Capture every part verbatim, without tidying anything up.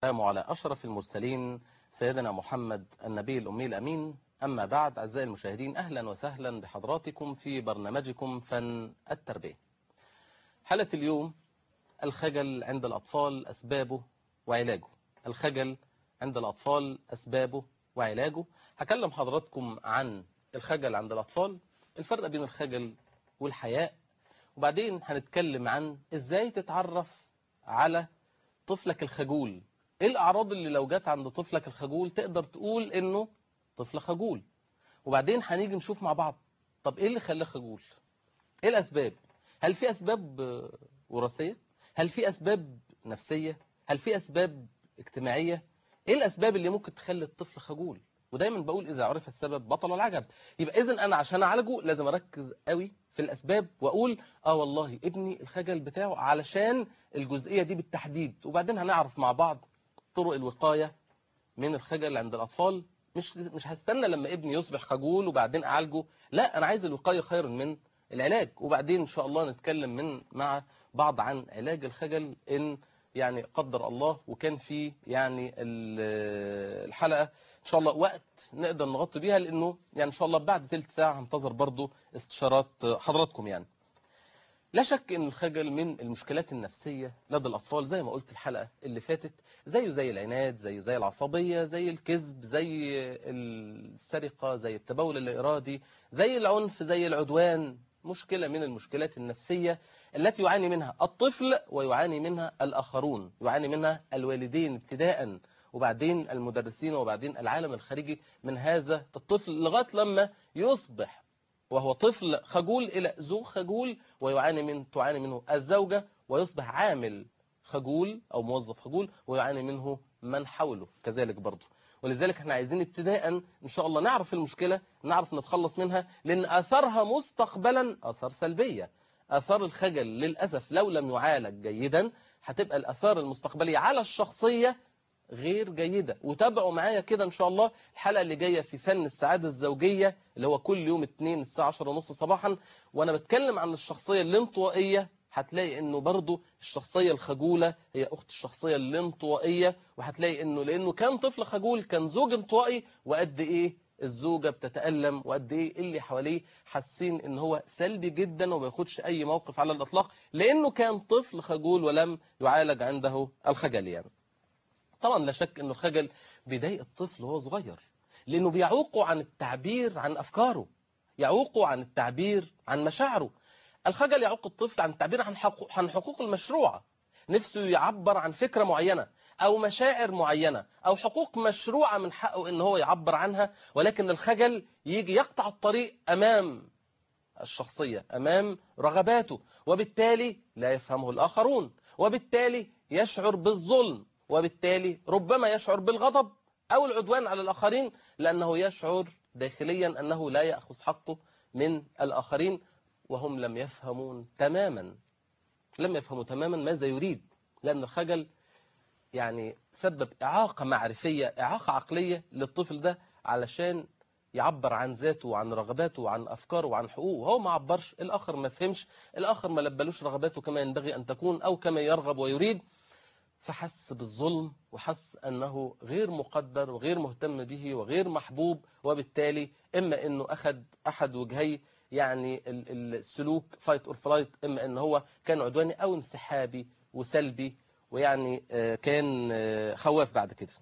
السلام على أشرف المرسلين سيدنا محمد النبي الأمي الأمين. أما بعد، أعزائي المشاهدين، أهلا وسهلا بحضراتكم في برنامجكم فن التربية. حلقة اليوم: الخجل عند الأطفال، أسبابه وعلاجه. الخجل عند الأطفال، أسبابه وعلاجه. هكلم حضراتكم عن الخجل عند الأطفال، الفرق بين الخجل والحياء، وبعدين هنتكلم عن إزاي تتعرف على طفلك الخجول. ايه الاعراض اللي لو جت عند طفلك الخجول تقدر تقول انه طفل خجول؟ وبعدين هنيجي نشوف مع بعض، طب ايه اللي خلاه خجول؟ ايه الاسباب؟ هل في اسباب وراثيه؟ هل في اسباب نفسيه؟ هل في اسباب اجتماعيه؟ ايه الاسباب اللي ممكن تخلي الطفل خجول؟ ودايما بقول اذا عرف السبب بطل العجب. يبقى اذا انا عشان اعالجه لازم اركز قوي في الاسباب واقول اه والله ابني الخجل بتاعه علشان الجزئيه دي بالتحديد، وبعدين هنعرف مع بعض طرق الوقايه من الخجل عند الاطفال. مش مش هستنى لما ابني يصبح خجول وبعدين اعالجه، لا، انا عايز الوقايه خير من العلاج. وبعدين ان شاء الله نتكلم من مع بعض عن علاج الخجل ان يعني قدر الله وكان في يعني الحلقه ان شاء الله وقت نقدر نغطي بيها، لانه يعني ان شاء الله بعد ثلث ساعه هنتظر برضو استشارات حضراتكم. يعني لا شك ان الخجل من المشكلات النفسية لدى الأطفال، زي ما قلت الحلقة اللي فاتت، زيه زي العناد، زيه زي العصبية، زي الكذب، زي السرقة، زي التبول اللا إرادي، زي العنف، زي العدوان. مشكلة من المشكلات النفسية التي يعاني منها الطفل ويعاني منها الآخرون، يعاني منها الوالدين ابتداء، وبعدين المدرسين، وبعدين العالم الخارجي من هذا الطفل، لغاية لما يصبح وهو طفل خجول إلى زوج خجول، ويعاني من تعاني منه الزوجة، ويصبح عامل خجول أو موظف خجول ويعاني منه من حوله كذلك برضه. ولذلك احنا عايزين ابتداء إن شاء الله نعرف المشكلة، نعرف نتخلص منها، لأن آثارها مستقبلا آثار سلبية. آثار الخجل للأسف لو لم يعالج جيدا هتبقى الآثار المستقبلية على الشخصية غير جيدة. وتابعوا معايا كده ان شاء الله الحلقة اللي جاية في فن السعادة الزوجية، اللي هو كل يوم اثنين الساعة عشرة ونص صباحا، وانا بتكلم عن الشخصية الانطوائية. هتلاقي انه برضو الشخصية الخجولة هي اخت الشخصية الانطوائية، وهتلاقي انه لانه كان طفل خجول كان زوج انطوائي، وقد ايه الزوجة بتتألم، وقد ايه اللي حواليه حاسين ان هو سلبي جدا وما ياخدش اي موقف على الاطلاق، لانه كان طفل خجول ولم يعالج عنده الخجل. يعني طبعا لا شك أن الخجل بيضايق الطفل وهو صغير، لأنه بيعوقه عن التعبير عن أفكاره، يعوقه عن التعبير عن مشاعره. الخجل يعوق الطفل عن التعبير عن حقوق عن حقوق المشروعة، نفسه يعبر عن فكرة معينة أو مشاعر معينة أو حقوق مشروعة من حقه إن هو يعبر عنها، ولكن الخجل يجي يقطع الطريق أمام الشخصية، أمام رغباته، وبالتالي لا يفهمه الآخرون، وبالتالي يشعر بالظلم، وبالتالي ربما يشعر بالغضب أو العدوان على الآخرين، لأنه يشعر داخليا أنه لا يأخذ حقه من الآخرين، وهم لم يفهمون تماما لم يفهموا تماما ماذا يريد. لأن الخجل يعني سبب إعاقة معرفية، إعاقة عقلية للطفل ده، علشان يعبر عن ذاته وعن رغباته وعن أفكاره وعن حقوقه. هو ما عبرش، الآخر ما فهمش، الآخر ما لبلوش رغباته كما ينبغي أن تكون أو كما يرغب ويريد، فحس بالظلم وحس أنه غير مقدر وغير مهتم به وغير محبوب، وبالتالي إما أنه أخذ أحد وجهي يعني السلوك فايت أور فلايت، إما أنه هو كان عدواني أو انسحابي وسلبي، ويعني كان خواف بعد كده.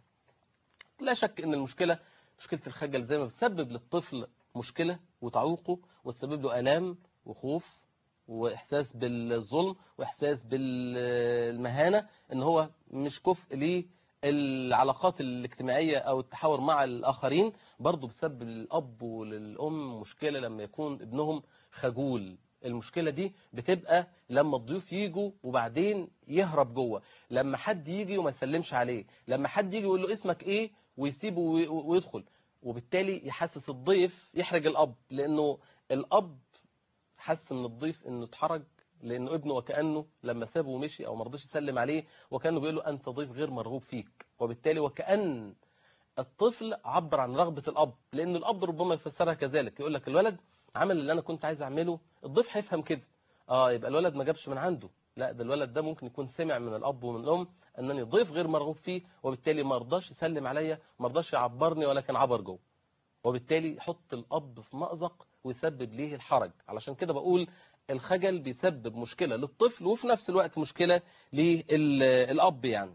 لا شك أن المشكلة مشكلة الخجل زي ما بتسبب للطفل مشكلة وتعوقه وتسبب له آلام وخوف وإحساس بالظلم وإحساس بالمهانة، إن هو مش كفء للعلاقات الاجتماعية أو التحاور مع الآخرين. برضو بتسبب للأب وللأم مشكلة لما يكون ابنهم خجول. المشكلة دي بتبقى لما الضيوف يجوا وبعدين يهرب جوه، لما حد يجي وما يسلمش عليه، لما حد يجي ويقول له اسمك ايه ويسيبه ويدخل، وبالتالي يحسس الضيف، يحرج الأب، لأنه الأب حس من الضيف انه اتحرج لانه ابنه، وكانه لما سابه ومشي او ما رضيش يسلم عليه وكانه بيقول له انت ضيف غير مرغوب فيك، وبالتالي وكأن الطفل عبر عن رغبة الاب، لان الاب ربما يفسرها كذلك، يقول لك الولد عمل اللي انا كنت عايز اعمله، الضيف هيفهم كده، اه يبقى الولد ما جابش من عنده، لا، ده الولد ده ممكن يكون سمع من الاب ومن الام انني ضيف غير مرغوب فيه، وبالتالي ما رضاش يسلم عليا، ما رضاش يعبرني، ولكن عبر جوه، وبالتالي يحط الاب في مأزق ويسبب ليه الحرج. علشان كده بقول الخجل بيسبب مشكلة للطفل وفي نفس الوقت مشكلة للاب يعني.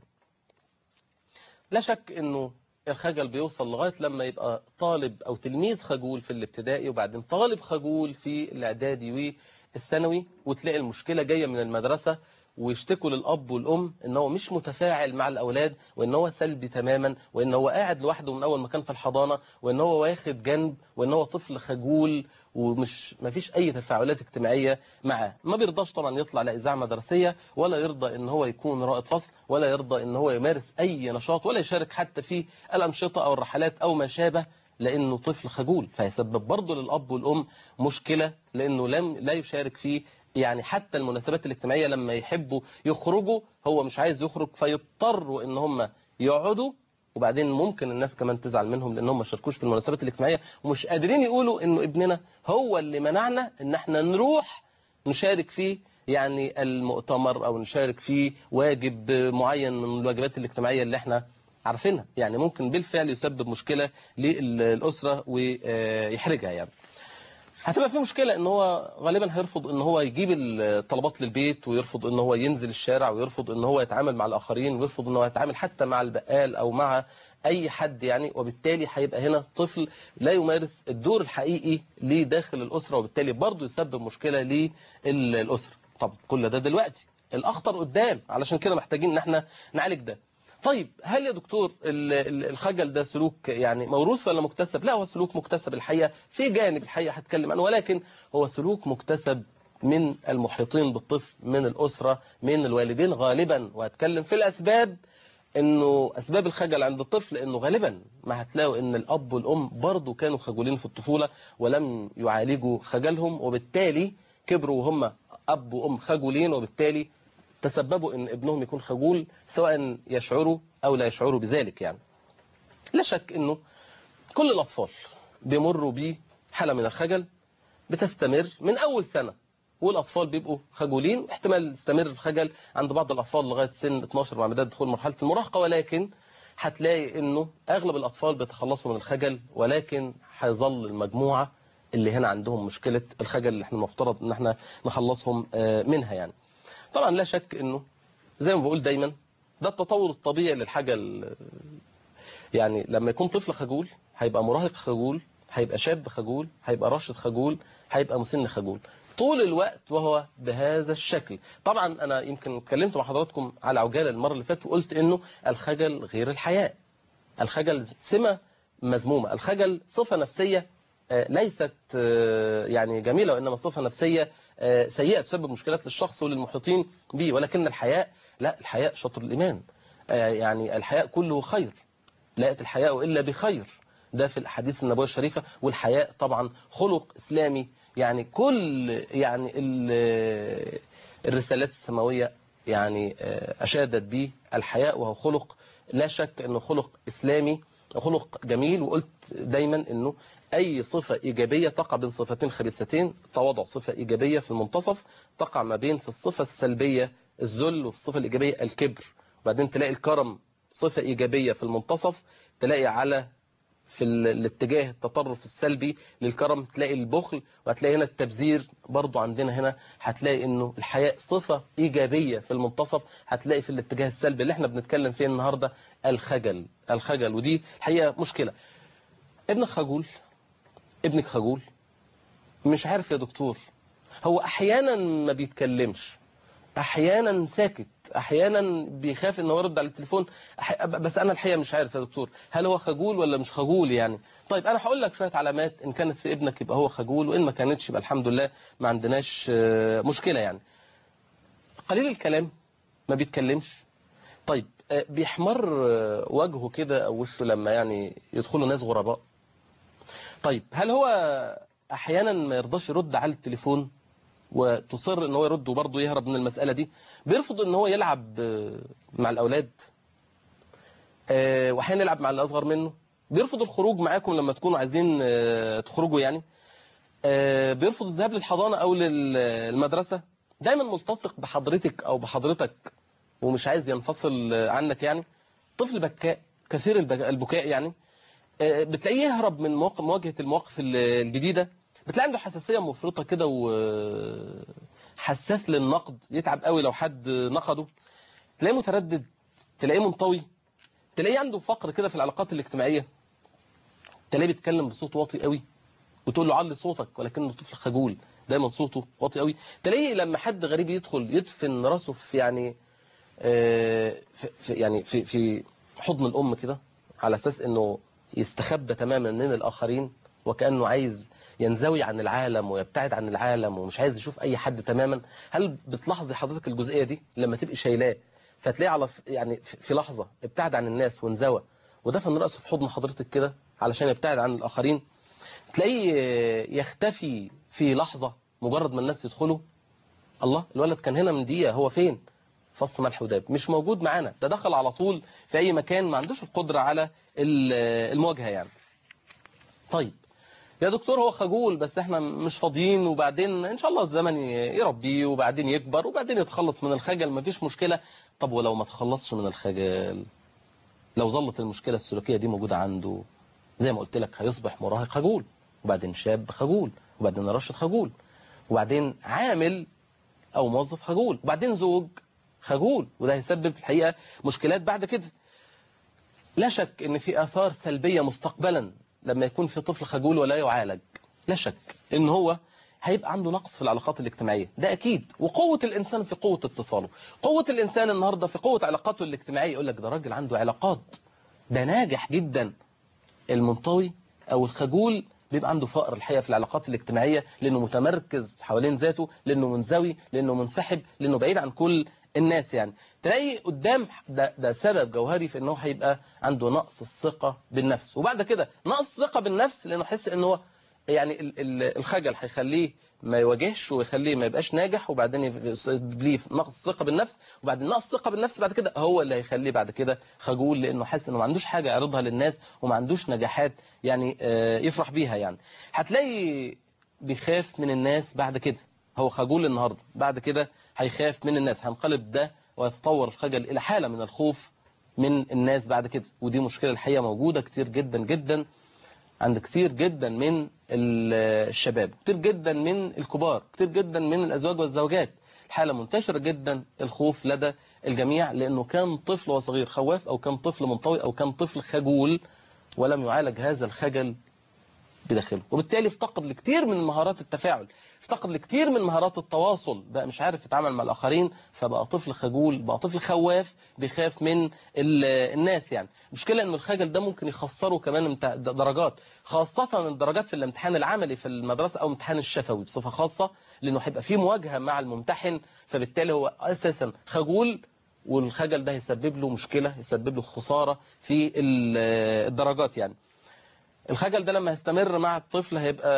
لا شك انه الخجل بيوصل لغاية لما يبقى طالب او تلميذ خجول في الابتدائي، وبعدين طالب خجول في الاعدادي والثانوي، وتلاقي المشكلة جاية من المدرسة، ويشتكوا للأب والأم إن هو مش متفاعل مع الأولاد، وإن هو سلبي تماما، وإن هو قاعد لوحده من أول ما كان في الحضانة، وإن هو واخد جنب، وإن هو طفل خجول ومش ما فيش أي تفاعلات اجتماعية معاه. ما بيرضاش طبعا يطلع لا إذاعة مدرسية، ولا يرضى إن هو يكون رائد فصل، ولا يرضى إن هو يمارس أي نشاط، ولا يشارك حتى في الأنشطة أو الرحلات أو ما شابه، لأنه طفل خجول. فيسبب برضه للأب والأم مشكلة، لأنه لم لا يشارك فيه يعني حتى المناسبات الاجتماعية. لما يحبوا يخرجوا هو مش عايز يخرج، فيضطروا ان هم يقعدوا، وبعدين ممكن الناس كمان تزعل منهم لانهم ما شاركوش في المناسبات الاجتماعية، ومش قادرين يقولوا انه ابننا هو اللي منعنا ان احنا نروح نشارك فيه يعني المؤتمر، او نشارك فيه واجب معين من الواجبات الاجتماعية اللي احنا عارفينها. يعني ممكن بالفعل يسبب مشكلة للأسرة ويحرجها يعني. هتبقى في مشكلة ان هو غالبا هيرفض ان هو يجيب الطلبات للبيت، ويرفض ان هو ينزل الشارع، ويرفض ان هو يتعامل مع الاخرين، ويرفض ان هو يتعامل حتى مع البقال او مع اي حد يعني. وبالتالي هيبقى هنا طفل لا يمارس الدور الحقيقي لداخل الاسرة، وبالتالي برضه يسبب مشكلة للاسرة. طب كل ده دلوقتي، الاخطر قدام، علشان كده محتاجين ان احنا نعالج ده. طيب هل يا دكتور الخجل ده سلوك يعني موروث ولا مكتسب؟ لا، هو سلوك مكتسب الحقيقة، في جانب الحقيقة هتكلم عنه، ولكن هو سلوك مكتسب من المحيطين بالطفل، من الأسرة، من الوالدين غالبا. وهتكلم في الأسباب، انه اسباب الخجل عند الطفل، انه غالبا ما هتلاقوا ان الاب والام برضو كانوا خجولين في الطفولة ولم يعالجوا خجلهم، وبالتالي كبروا وهم اب وام خجولين، وبالتالي تسببوا ان ابنهم يكون خجول، سواء يشعروا او لا يشعروا بذلك يعني. لا شك انه كل الاطفال بيمروا بحالة من الخجل بتستمر من اول سنة، والاطفال بيبقوا خجولين، احتمال يستمر الخجل عند بعض الاطفال لغاية سن اتناشر مع بداية دخول مرحلة المراهقة، ولكن هتلاقي انه اغلب الاطفال بيتخلصوا من الخجل، ولكن هيظل المجموعة اللي هنا عندهم مشكلة الخجل اللي احنا المفترض ان احنا نخلصهم منها يعني. طبعا لا شك انه زي ما بقول دايما ده التطور الطبيعي للحاجة. يعني لما يكون طفل خجول هيبقى مراهق خجول، هيبقى شاب خجول، هيبقى راشد خجول، هيبقى مسن خجول طول الوقت وهو بهذا الشكل. طبعا انا يمكن اتكلمت مع حضراتكم على عجالة المرة اللي فاتت وقلت انه الخجل غير الحياء. الخجل سمة مذمومة، الخجل صفة نفسية ليست يعني جميلة، وإنما صفة نفسية سيئة تسبب مشكلات للشخص وللمحيطين به. ولكن الحياء لا، الحياء شطر الإيمان، يعني الحياء كله خير، لا يأتي الحياء إلا بخير، ده في الأحاديث النبوية الشريفة. والحياء طبعا خلق إسلامي، يعني كل يعني الرسالات السماوية يعني أشادت به الحياء، وهو خلق لا شك أنه خلق إسلامي، خلق جميل. وقلت دايما أنه أي صفة إيجابية تقع بين صفتين خبيثتين، التواضع صفة إيجابية في المنتصف، تقع ما بين في الصفة السلبية الذل، وفي الصفة الإيجابية الكبر. وبعدين تلاقي الكرم صفة إيجابية في المنتصف، تلاقي على في الاتجاه التطرف السلبي للكرم تلاقي البخل، وهتلاقي هنا التبذير برضو عندنا هنا. هتلاقي انه الحياء صفة ايجابية في المنتصف، هتلاقي في الاتجاه السلبي اللي احنا بنتكلم فيه النهاردة الخجل. الخجل ودي الحقيقة مشكلة. ابنك خجول، ابنك خجول مش عارف يا دكتور، هو احيانا ما بيتكلمش، احيانا ساكت، احيانا بيخاف انه يرد على التليفون، بس انا الحقيقه مش عارف يا دكتور هل هو خجول ولا مش خجول يعني. طيب انا هقول لك شويه علامات، ان كانت في ابنك يبقى هو خجول، وان ما كانتش يبقى الحمد لله ما عندناش مشكله يعني. قليل الكلام، ما بيتكلمش. طيب بيحمر وجهه كده او وشه لما يعني يدخلوا ناس غرباء. طيب هل هو احيانا ما يرضاش يرد على التليفون وتصر ان هو يرد وبرضه يهرب من المسألة دي؟ بيرفض ان هو يلعب مع الاولاد، واحيانا يلعب مع اللي اصغر منه، بيرفض الخروج معاكم لما تكونوا عايزين تخرجوا يعني، بيرفض الذهاب للحضانة او للمدرسة، دايما ملتصق بحضرتك أو بحضرتك ومش عايز ينفصل عنك يعني. طفل بكاء كثير البكاء يعني، بتلاقيه يهرب من مواجهة المواقف الجديدة، بتلاقي عنده حساسية مفرطة كده وحساس للنقد، يتعب قوي لو حد نقده، تلاقيه متردد، تلاقيه منطوي، تلاقيه عنده فقر كده في العلاقات الاجتماعية، تلاقيه بيتكلم بصوت واطي قوي وتقول له علي صوتك، ولكنه طفل خجول دايما صوته واطي قوي. تلاقيه لما حد غريب يدخل يدفن راسه في يعني في يعني في في حضن الأم كده، على أساس أنه يستخبى تماما من الآخرين، وكأنه عايز ينزوي عن العالم ويبتعد عن العالم ومش عايز يشوف أي حد تماما. هل بتلاحظي حضرتك الجزئية دي لما تبقي شايلاه فتلاقيه على يعني في لحظة ابتعد عن الناس وانزوى ودفن رأسه في حضن حضرتك كده علشان يبتعد عن الآخرين؟ تلاقيه يختفي في لحظة مجرد ما الناس يدخلوا، الله الولد كان هنا من دقيقة، هو فين؟ فص ملح وداب، مش موجود معانا، ده دخل على طول في أي مكان، ما عندوش القدرة على المواجهة يعني. طيب يا دكتور هو خجول بس احنا مش فاضيين، وبعدين ان شاء الله الزمن يربيه وبعدين يكبر وبعدين يتخلص من الخجل، ما فيش مشكلة. طب ولو ما تخلصش من الخجل، لو ظلت المشكلة السلوكية دي موجودة عنده، زي ما قلت لك هيصبح مراهق خجول، وبعدين شاب خجول، وبعدين راشد خجول، وبعدين عامل أو موظف خجول، وبعدين زوج خجول، وده هيسبب الحقيقة مشكلات بعد كده. لا شك ان في آثار سلبية مستقبلا لما يكون في طفل خجول ولا يعالج. لا شك ان هو هيبقى عنده نقص في العلاقات الاجتماعية، ده أكيد. وقوة الإنسان في قوة اتصاله، قوة الإنسان النهاردة في قوة علاقاته الاجتماعية. يقول لك ده راجل عنده علاقات، ده ناجح جدا. المنطوي أو الخجول بيبقى عنده فقر الحقيقة في العلاقات الاجتماعية، لأنه متمركز حوالين ذاته، لأنه منزوي، لأنه منسحب، لأنه بعيد عن كل الناس يعني. تلاقي قدام ده, ده سبب جوهري في أنه هيبقى عنده نقص الثقة بالنفس، وبعد كده نقص الثقة بالنفس لأنه حس أنه يعني الخجل هيخليه ما يواجهش ويخليه ما يبقاش ناجح، وبعدين يبقى نقص ثقة بالنفس، وبعدين نقص ثقة بالنفس بعد كده هو اللي هيخليه بعد كده خجول، لأنه حاسس أنه ما عندوش حاجة يعرضها للناس وما عندوش نجاحات يعني يفرح بيها يعني. هتلاقي بيخاف من الناس بعد كده، هو خجول النهاردة بعد كده هيخاف من الناس، هنقلب ده ويتطور الخجل إلى حالة من الخوف من الناس بعد كده. ودي مشكلة الحقيقة موجودة كتير جدا جدا عند كتير جدا من الشباب، كتير جدا من الكبار، كتير جدا من الأزواج والزوجات. الحالة منتشرة جدا، الخوف لدى الجميع، لأنه كان طفل وصغير خواف، أو كان طفل منطوي، أو كان طفل خجول ولم يعالج هذا الخجل بداخله، وبالتالي افتقد لكتير من مهارات التفاعل، افتقد لكتير من مهارات التواصل، بقى مش عارف يتعامل مع الآخرين، فبقى طفل خجول، بقى طفل خواف بيخاف من الناس يعني. مشكلة انه الخجل ده ممكن يخسره كمان درجات، خاصة الدرجات في الامتحان العملي في المدرسة أو امتحان الشفوي بصفة خاصة، لأنه هيبقى فيه مواجهة مع الممتحن، فبالتالي هو أساسا خجول، والخجل ده يسبب له مشكلة، يسبب له خسارة في الدرجات يعني. الخجل ده لما يستمر مع الطفل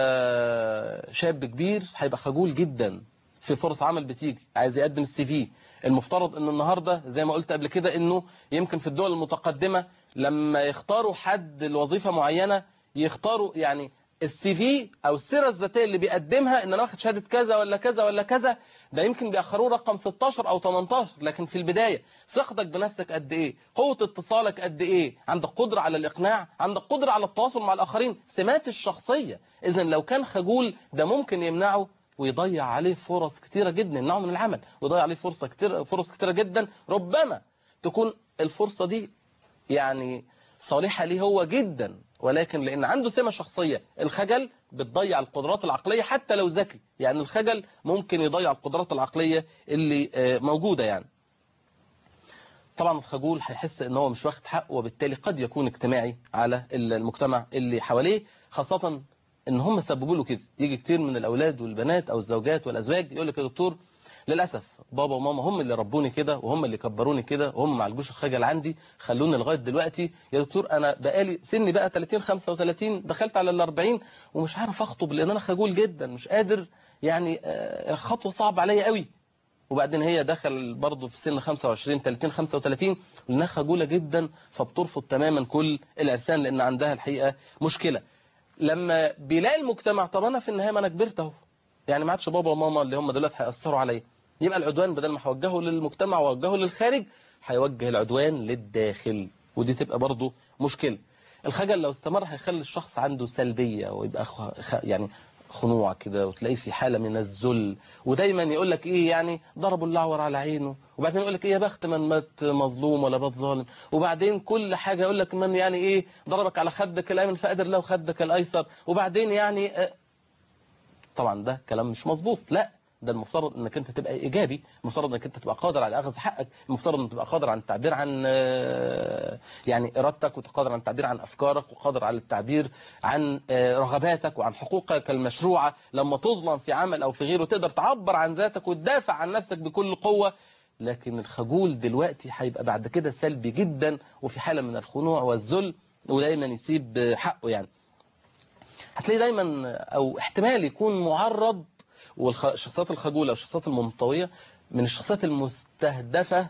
هيبقى شاب كبير، هيبقى خجول جدا في فرص عمل بتيجي، عايز يقدم السي في. المفترض انه النهاردة زي ما قلت قبل كده، انه يمكن في الدول المتقدمة لما يختاروا حد لوظيفة معينة يختاروا يعني السي في او السيرة الذاتية اللي بيقدمها ان انا واخد شهادة كذا ولا كذا ولا كذا، ده يمكن بيأخروه رقم ستاشر او تمنتاشر، لكن في البداية ثقتك بنفسك قد ايه، قوة اتصالك قد ايه، عندك قدرة على الاقناع، عندك قدرة على التواصل مع الاخرين، سمات الشخصية. اذا لو كان خجول ده ممكن يمنعه ويضيع عليه فرص كتيرة جدا، يمنعه من العمل ويضيع عليه فرصة كتير فرص كتيرة جدا، ربما تكون الفرصة دي يعني صالحة ليه هو جدا، ولكن لأن عنده سمة شخصية الخجل بتضيع القدرات العقلية حتى لو ذكي، يعني الخجل ممكن يضيع القدرات العقلية اللي موجودة يعني. طبعا الخجول هيحس ان هو مش واخد حقه، وبالتالي قد يكون اجتماعي على المجتمع اللي حواليه، خاصة ان هم سببوا له كده. يجي كتير من الاولاد والبنات او الزوجات والازواج يقول لك يا دكتور للأسف بابا وماما هم اللي ربوني كده وهم اللي كبروني كده وهم ما عالجوش الخجل عندي، خلوني لغاية دلوقتي يا دكتور أنا بقالي سني بقى تلاتين خمسة وتلاتين، دخلت على الأربعين ومش عارف أخطب لأن أنا خجول جدا، مش قادر يعني خطوة صعبة عليا قوي. وبعدين هي دخل برضه في سن خمسة وعشرين تلاتين خمسة وتلاتين لأنها خجولة جدا، فبترفض تماما كل العرسان لأن عندها الحقيقة مشكلة. لما بيلاقي المجتمع طب أنا في النهاية ما أنا كبرت أهو، يعني ما عادش بابا وماما اللي هم دلوقتي هيأثروا عليا، يبقى العدوان بدل ما هوجهه للمجتمع ووجهه للخارج هيوجه العدوان للداخل، ودي تبقى برضه مشكلة. الخجل لو استمر هيخلي الشخص عنده سلبية ويبقى خ... يعني خنوع كده، وتلاقيه في حالة من الذل، ودايما يقول لك ايه يعني ضربوا الاعور على عينه، وبعدين يقول لك ايه يا بخت من مات مظلوم ولا مات ظالم، وبعدين كل حاجة يقول لك من يعني ايه ضربك على خدك الايمن فقدر له خدك الايسر، وبعدين يعني آه طبعا ده كلام مش مظبوط. لا، ده المفترض انك انت تبقى ايجابي، المفترض انك انت تبقى قادر على اخذ حقك، المفترض انك تبقى قادر على التعبير عن يعني ارادتك، وقادر على التعبير عن افكارك، وقادر على التعبير عن رغباتك وعن حقوقك المشروعه. لما تظلم في عمل او في غيره تقدر تعبر عن ذاتك وتدافع عن نفسك بكل قوه. لكن الخجول دلوقتي هيبقى بعد كده سلبي جدا، وفي حاله من الخنوع والذل، ودايما يسيب حقه. يعني هتلاقي دايما او احتمال يكون معرض، والشخصيات الخجولة والشخصيات المنطوية من الشخصيات المستهدفة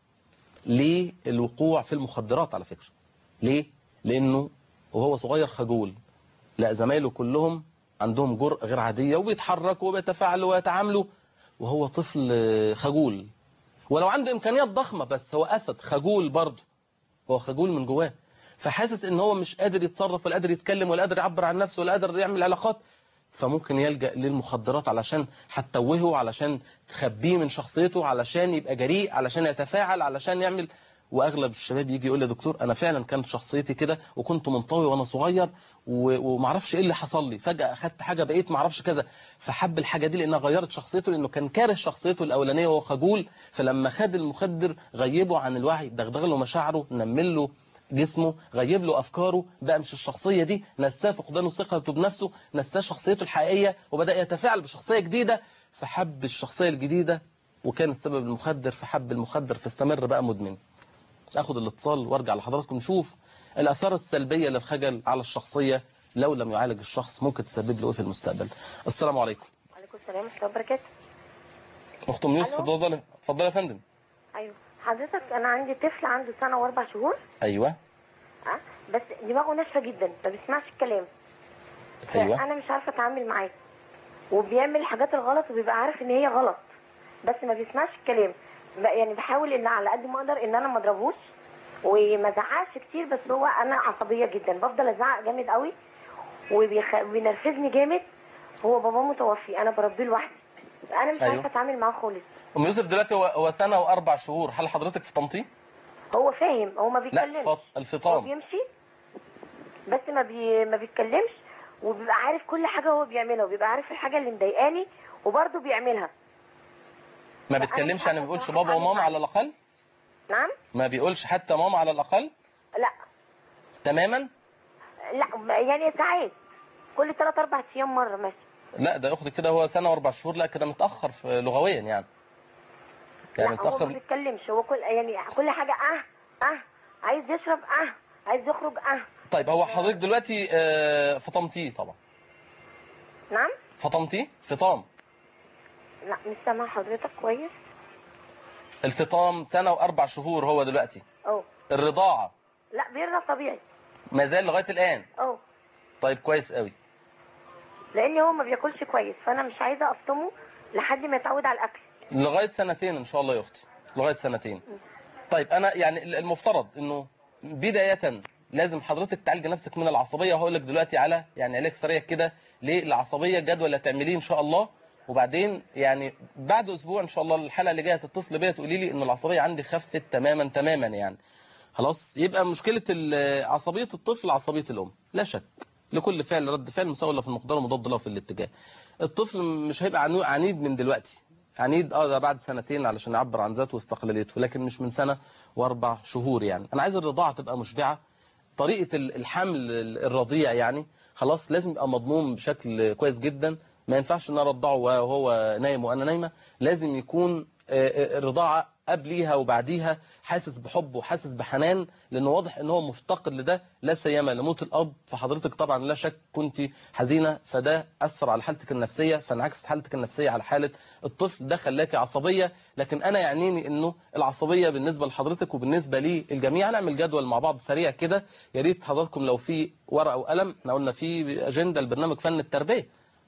للوقوع في المخدرات على فكرة. ليه؟ لأنه وهو صغير خجول، لا زمايله كلهم عندهم جرأة غير عادية وبيتحركوا وبيتفاعلوا ويتعاملوا، وهو طفل خجول، ولو عنده إمكانيات ضخمة بس هو أسد خجول برضه، هو خجول من جواه، فحاسس ان هو مش قادر يتصرف ولا قادر يتكلم ولا قادر يعبر عن نفسه ولا قادر يعمل علاقات، فممكن يلجأ للمخدرات علشان هتتوهه، علشان تخبيه من شخصيته، علشان يبقى جريء، علشان يتفاعل، علشان يعمل. واغلب الشباب يجي يقول لي يا دكتور انا فعلا كانت شخصيتي كده وكنت منطوي وانا صغير ومعرفش ايه اللي حصل لي، فجأة اخدت حاجة بقيت معرفش كذا، فحب الحاجة دي لانها غيرت شخصيته، لانه كان كاره شخصيته الاولانية وهو خجول، فلما خد المخدر غيبه عن الوعي، دغدغ له مشاعره، نمل له جسمه، غيب له افكاره، بقى مش الشخصيه دي، نساه فقدانه ثقته بنفسه، نساه شخصيته الحقيقيه، وبدا يتفاعل بشخصيه جديده، فحب الشخصيه الجديده وكان السبب المخدر، فحب المخدر فاستمر بقى مدمن. اخد الاتصال وارجع لحضراتكم نشوف الاثار السلبيه للخجل على الشخصيه لو لم يعالج الشخص ممكن تسبب له ايه في المستقبل. السلام عليكم. وعليكم السلام ورحمه الله وبركاته. اخت ام يوسف اتفضلي. اتفضلي يا فندم. ايوه حضرتك، انا عندي طفل عنده سنه واربع شهور. ايوه. أه؟ بس دماغه ناشفه جدا، ما بيسمعش الكلام. ايوه. انا مش عارفه اتعامل معاه، وبيعمل الحاجات الغلط وبيبقى عارف ان هي غلط، بس ما بيسمعش الكلام. يعني بحاول ان على قد ما اقدر ان انا ما اضربوش وما ازعقش كتير، بس هو انا عصبيه جدا، بفضل ازعق جامد قوي وبينرفزني جامد. هو باباه متوفي، انا بربيه لوحدي، انا مش أيوة. عارفه اتعامل معاه خالص. ام يوسف دلوقتي هو هو سنه واربع شهور، هل حضرتك في تنطيط؟ هو فاهم، هو ما بيتكلمش. لا، الفطام. هو بيمشي بس ما بي... ما بيتكلمش، وبيبقى عارف كل حاجه هو بيعملها، وبيبقى عارف الحاجه اللي مضايقاني وبرضه بيعملها. ما بيتكلمش يعني ما بيقولش بابا وماما على الاقل؟ نعم. ما بيقولش حتى ماما على الاقل؟ لا تماما. لا يعني ساعات كل ثلاث اربع ايام مره ماشي. لا ده اختي كده هو سنه واربع شهور، لا كده متاخر في لغويا يعني. يعني لا متاخر. هو ما بيتكلمش، هو كل يعني كل حاجه اه اه عايز يشرب اه عايز يخرج اه. طيب هو حضرتك دلوقتي آه فطمتيه طبعا؟ نعم. فطمتيه؟ فطام. لا مش سامع حضرتك كويس. الفطام سنه واربع شهور هو دلوقتي. اه. الرضاعه؟ لا بيرضع طبيعي. ما زال لغايه الان؟ اه. طيب كويس قوي. لان هو ما بياكلش كويس، فانا مش عايزه افطمه لحد ما يتعود على الاكل. لغايه سنتين ان شاء الله يا اختي، لغايه سنتين. طيب انا يعني المفترض انه بدايه لازم حضرتك تعالج نفسك من العصبيه، وهقول لك دلوقتي على يعني علاج سريع كده للعصبيه، جدول اللي هتعمليه ان شاء الله، وبعدين يعني بعد اسبوع ان شاء الله الحلقه اللي جايه تتصل بيا تقولي لي ان العصبيه عندي خفت تماما تماما يعني. خلاص يبقى مشكله عصبيه الطفل عصبيه الام، لا شك لكل فعل رد فعل مساوي له في المقدار ومضاد له في الاتجاه. الطفل مش هيبقى عنيد من دلوقتي، عنيد اه ده بعد سنتين علشان يعبر عن ذاته واستقلاليته، لكن مش من سنه واربع شهور يعني. انا عايز الرضاعه تبقى مشبعه، طريقه الحمل الرضيع يعني خلاص لازم يبقى مضمون بشكل كويس جدا، ما ينفعش ان انا ارضعه وهو نايم وانا نايمه، لازم يكون الرضاعه قبليها وبعديها حاسس بحب وحاسس بحنان، لانه واضح ان هو مفتقد لده، لا سيما لموت الاب، فحضرتك طبعا لا شك كنت حزينه، فده اثر على حالتك النفسيه، فانعكست حالتك النفسيه على حاله الطفل، ده خلاكي عصبيه. لكن انا يعنيني انه العصبيه بالنسبه لحضرتك وبالنسبه للجميع نعمل جدول مع بعض سريع كده، يا ريت حضراتكم لو في ورقه وقلم، احنا قلنا في اجنده لبرنامج فن التربيه،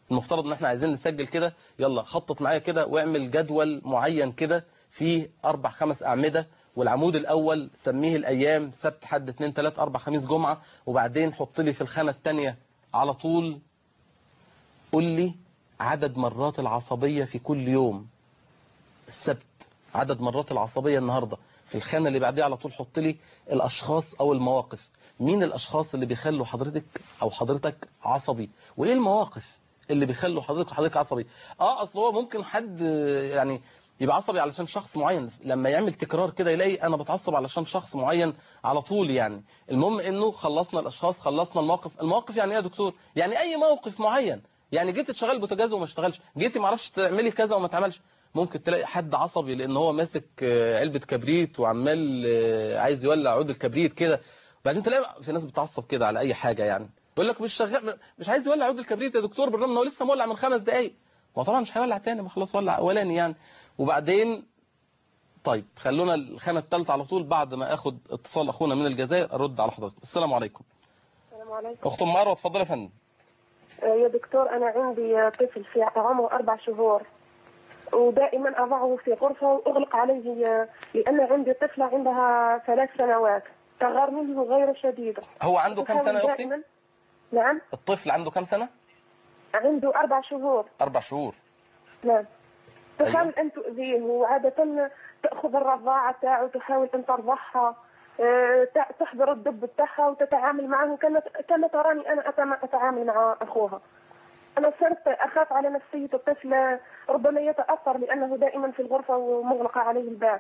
المفترض ان احنا عايزين نسجل كده، يلا خطط معايا كده واعمل جدول معين كده فيه اربع خمس اعمده، والعمود الاول سميه الايام سبت حد اثنين ثلاث اربع خميس جمعه، وبعدين حط لي في الخانه الثانيه على طول قول لي عدد مرات العصبيه في كل يوم. السبت عدد مرات العصبيه النهارده. في الخانه اللي بعديها على طول حط لي الاشخاص او المواقف. مين الاشخاص اللي بيخلوا حضرتك او حضرتك عصبي، وايه المواقف اللي بيخلوا حضرتك وحضرتك عصبي؟ اه اصل هو ممكن حد يعني يبقى عصبي علشان شخص معين، لما يعمل تكرار كده يلاقي انا بتعصب علشان شخص معين على طول يعني. المهم انه خلصنا الاشخاص، خلصنا المواقف. المواقف يعني ايه يا دكتور؟ يعني اي موقف معين، يعني جيت تشغل بوتاجاز وما اشتغلش، جيتي ما عرفش تعملي كذا وما اتعملش. ممكن تلاقي حد عصبي لان هو ماسك علبة كبريت وعمال عايز يولع عود الكبريت كده، بعدين تلاقي في ناس بتعصب كده على اي حاجة يعني، يقول لك مش شغال، مش عايز يولع عود الكبريت يا دكتور بالرغم ان هو لسه مولع من خمس دقايق. ما طبعا مش هيولع تاني، ما خلاص ولع اولاني يعني. وبعدين طيب خلونا الخانة الثالثة على طول بعد ما اخد اتصال اخونا من الجزائر ارد على حضرتك. السلام عليكم. السلام عليكم. اخت ام مروه اتفضلي يا فندم. يا دكتور انا عندي طفل في عمره اربع شهور، ودائما اضعه في غرفه واغلق عليه، لان عندي طفله عندها ثلاث سنوات تغار منه غير شديده. هو عنده كم سنة يا اختي؟ نعم. الطفل عنده كم سنة؟ عنده اربع شهور. اربع شهور. نعم. تحاول أيوة. ان تؤذيه، وعاده تاخذ الرضاعه تاعه وتحاول ان ترضعها، تحضر الدب بتاعها وتتعامل معه كما كما تراني انا اتعامل مع اخوها. أنا صرت أخاف على نفسية الطفل، ربما يتأثر لأنه دائما في الغرفة ومغلقة عليه الباب.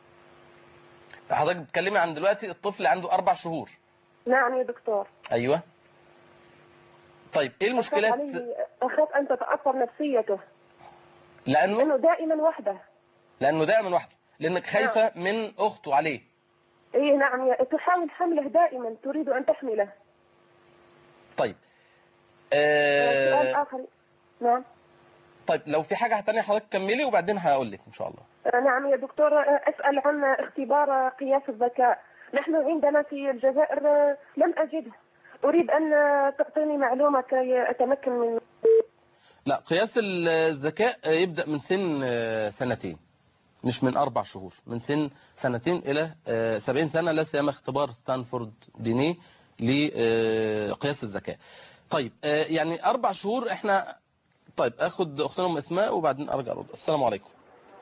حضرتك بتتكلمي عن دلوقتي الطفل عنده أربع شهور. نعم يا دكتور. أيوة. طيب إيه المشكلات؟ أخاف, أخاف أن تتأثر نفسيته. لأنه لأنه دائما وحده. لأنه دائما وحده، لأنك خايفة نعم. من أخته عليه. إيه نعم، تحاول حمله دائما، تريد أن تحمله. طيب. آه... سؤال آخر. نعم. طيب لو في حاجة تانية حضرتك كملي وبعدين هقول لك إن شاء الله. نعم يا دكتور، أسأل عن اختبار قياس الذكاء. نحن عندنا في الجزائر لم أجده، أريد أن تعطيني معلومة كي أتمكن من. لا، قياس الذكاء يبدأ من سن سنتين، مش من أربع شهور، من سن سنتين إلى سبعين سنة، لا سيما اختبار ستانفورد ديني لقياس الذكاء. طيب يعني أربع شهور إحنا. طيب أخد أختنا أم أسماء وبعدين أرجع أرد. السلام عليكم.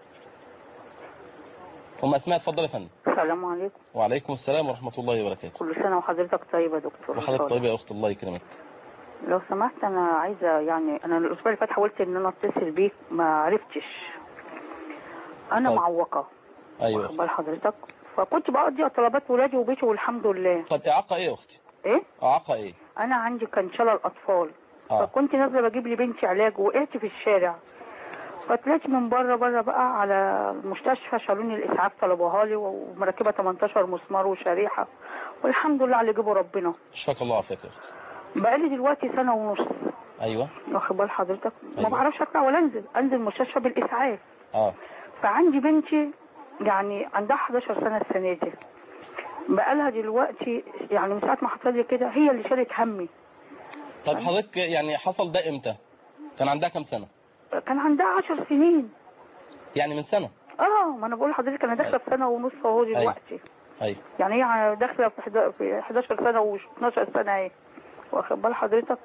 أم أسماء اتفضلي يا فندم. السلام عليكم. وعليكم السلام ورحمة الله وبركاته. كل سنة وحضرتك طيبة يا دكتور. وحضرتك طيبة يا أخت، الله يكرمك. لو سمحت أنا عايزة، يعني أنا الأسبوع اللي فات حاولت إن أنا أتصل بيك ما عرفتش. أنا طيب. معوقة. أيوه. أخبار حضرتك؟ فكنت بقضي طلبات ولادي وبيتي والحمد لله. طب إعاقة إيه يا أختي؟ إيه؟ إعاقة إيه؟ أنا عندي كان شلل أطفال. آه. فكنت نازلة بجيب لبنتي علاج وقعت في الشارع. فطلعت من بره بره بقى على المستشفى، شالوني الاسعاف طلبوها لي ومركبه تمنتاشر مسمار وشريحه، والحمد لله على اللي جابه ربنا. شفاك الله عافيك يا اختي. بقالي دلوقتي سنه ونص. ايوه. واخد بال حضرتك؟ أيوة. ما بعرفش اطلع ولا انزل، انزل المستشفى بالاسعاف. اه. فعندي بنتي يعني عندها حداشر سنه السنه دي، بقالها دلوقتي يعني من ساعه ما حصل لي كده هي اللي شالت همي. طب حضرتك يعني حصل ده امتى؟ كان عندها كام سنه؟ كان عندها عشر سنين. يعني من سنه؟ اه، ما انا بقول لحضرتك انا داخله في سنه ونص اهو دلوقتي. ايوه. يعني هي داخله في حداشر سنه واتناشر سنه اهي، واخد بال حضرتك؟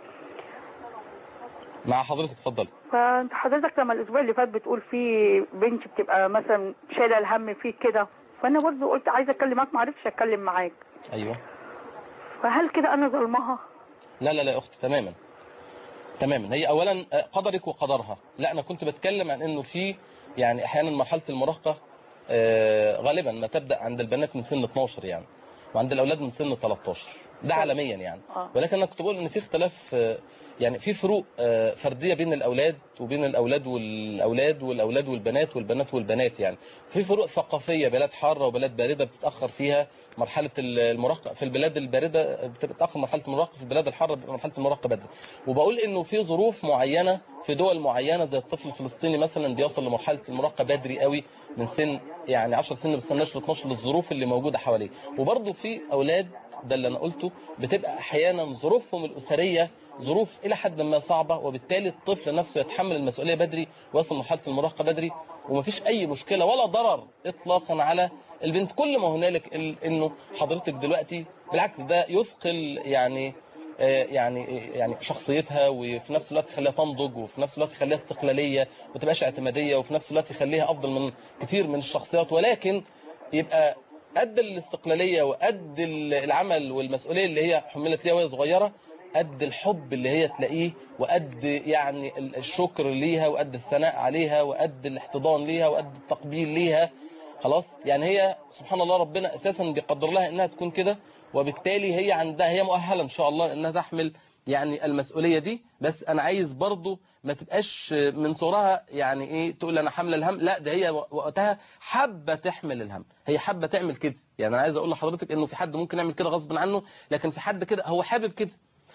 مع حضرتك اتفضلي. فانت حضرتك لما الاسبوع اللي فات بتقول في بنتي بتبقى مثلا شايله الهم فيك كده، فانا برضه قلت عايزه اكلمك، ما عرفتش اتكلم معاك. ايوه. فهل كده انا ظلمها؟ لا لا لا يا اختي، تماما تماما. هي اولا قدرك وقدرها. لا، انا كنت بتكلم عن انه في يعني احيانا مرحله المراهقه آه غالبا ما تبدا عند البنات من سن اتناشر يعني، وعند الاولاد من سن تلتاشر، ده عالميا يعني. ولكن انا كنت بقول ان في اختلاف، آه يعني في فروق آه فرديه بين الاولاد وبين الاولاد والاولاد والاولاد والبنات والبنات والبنات يعني. في فروق ثقافيه، بلاد حاره وبلاد بارده بتتاخر فيها مرحله المراهقه. في البلاد البارده بتتاخر مرحله المراهقه، في البلاد الحاره مرحله المراهقه بدري. وبقول انه في ظروف معينه في دول معينه زي الطفل الفلسطيني مثلا بيوصل لمرحله المراهقه بدري قوي من سن يعني عشر سنين، ما بيستناش ل اتناشر للظروف اللي موجوده حواليه. وبرضه في اولاد، ده اللي انا قلته، بتبقى احيانا ظروفهم الاسريه ظروف الى حد ما صعبه، وبالتالي الطفل نفسه يتحمل المسؤوليه بدري ويصل لمرحله المراهقه بدري، ومفيش اي مشكله ولا ضرر اطلاقا على البنت. كل ما هنالك انه حضرتك دلوقتي بالعكس ده يثقل يعني يعني يعني شخصيتها، وفي نفس الوقت يخليها تنضج، وفي نفس الوقت يخليها استقلاليه وما تبقاش اعتماديه، وفي نفس الوقت يخليها افضل من كتير من الشخصيات، ولكن يبقى قد الاستقلاليه وقد العمل والمسؤوليه اللي هي حملت ليها وهي صغيره، قد الحب اللي هي تلاقيه، وقد يعني الشكر ليها، وقد الثناء عليها، وقد الاحتضان ليها، وقد التقبيل ليها. خلاص يعني هي سبحان الله ربنا اساسا بيقدر لها انها تكون كده، وبالتالي هي عندها هي مؤهله ان شاء الله انها تحمل يعني المسؤوليه دي. بس انا عايز برضو ما تبقاش من صغرها يعني ايه تقول انا حامله الهم، لا ده هي وقتها حابه تحمل الهم، هي حابه تعمل كده. يعني انا عايز اقول لحضرتك انه في حد ممكن يعمل كده غصب عنه، لكن في حد كده هو حابب كده،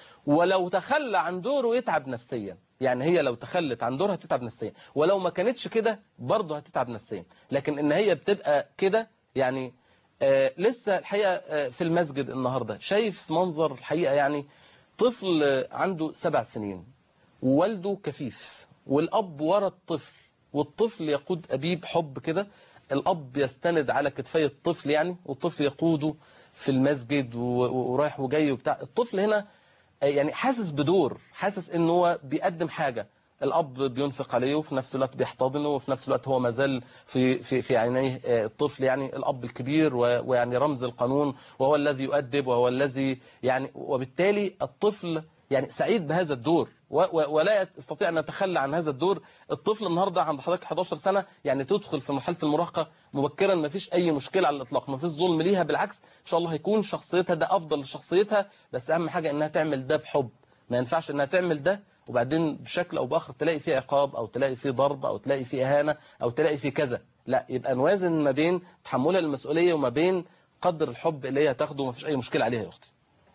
ولو تخلى عن دوره يتعب نفسيا. يعني هي لو تخلت عن دورها تتعب نفسيا، ولو ما كانتش كده برضه هتتعب نفسيا. لكن ان هي بتبقى كده يعني آه لسه الحقيقه آه في المسجد النهارده شايف منظر الحقيقه، يعني طفل آه عنده سبع سنين ووالده كفيف، والاب ورا الطفل، والطفل يقود ابيه بحب كده، الاب يستند على كتفي الطفل يعني، والطفل يقوده في المسجد ورايح وجاي وبتاع. الطفل هنا يعني حاسس بدور، حاسس ان هو بيقدم حاجة، الاب بينفق عليه وفي نفس الوقت بيحتضنه، وفي نفس الوقت هو ما زال في في في عينيه الطفل يعني الاب الكبير ويعني رمز القانون، وهو الذي يؤدب وهو الذي يعني، وبالتالي الطفل يعني سعيد بهذا الدور ولا يستطيع ان يتخلى عن هذا الدور. الطفل النهارده عند حضرتك حداشر سنة، يعني تدخل في مرحله المراهقه مبكرا، ما فيش اي مشكله على الاطلاق، ما فيش ظلم ليها، بالعكس ان شاء الله هيكون شخصيتها ده افضل لشخصيتها. بس اهم حاجه انها تعمل ده بحب، ما ينفعش انها تعمل ده وبعدين بشكل او باخر تلاقي فيه عقاب، او تلاقي فيه ضرب، او تلاقي فيه اهانه، او تلاقي فيه كذا. لا، يبقى نوازن ما بين تحملها للمسؤوليه وما بين قدر الحب اللي هي تاخده، وما فيش اي مشكله عليها يا اختي.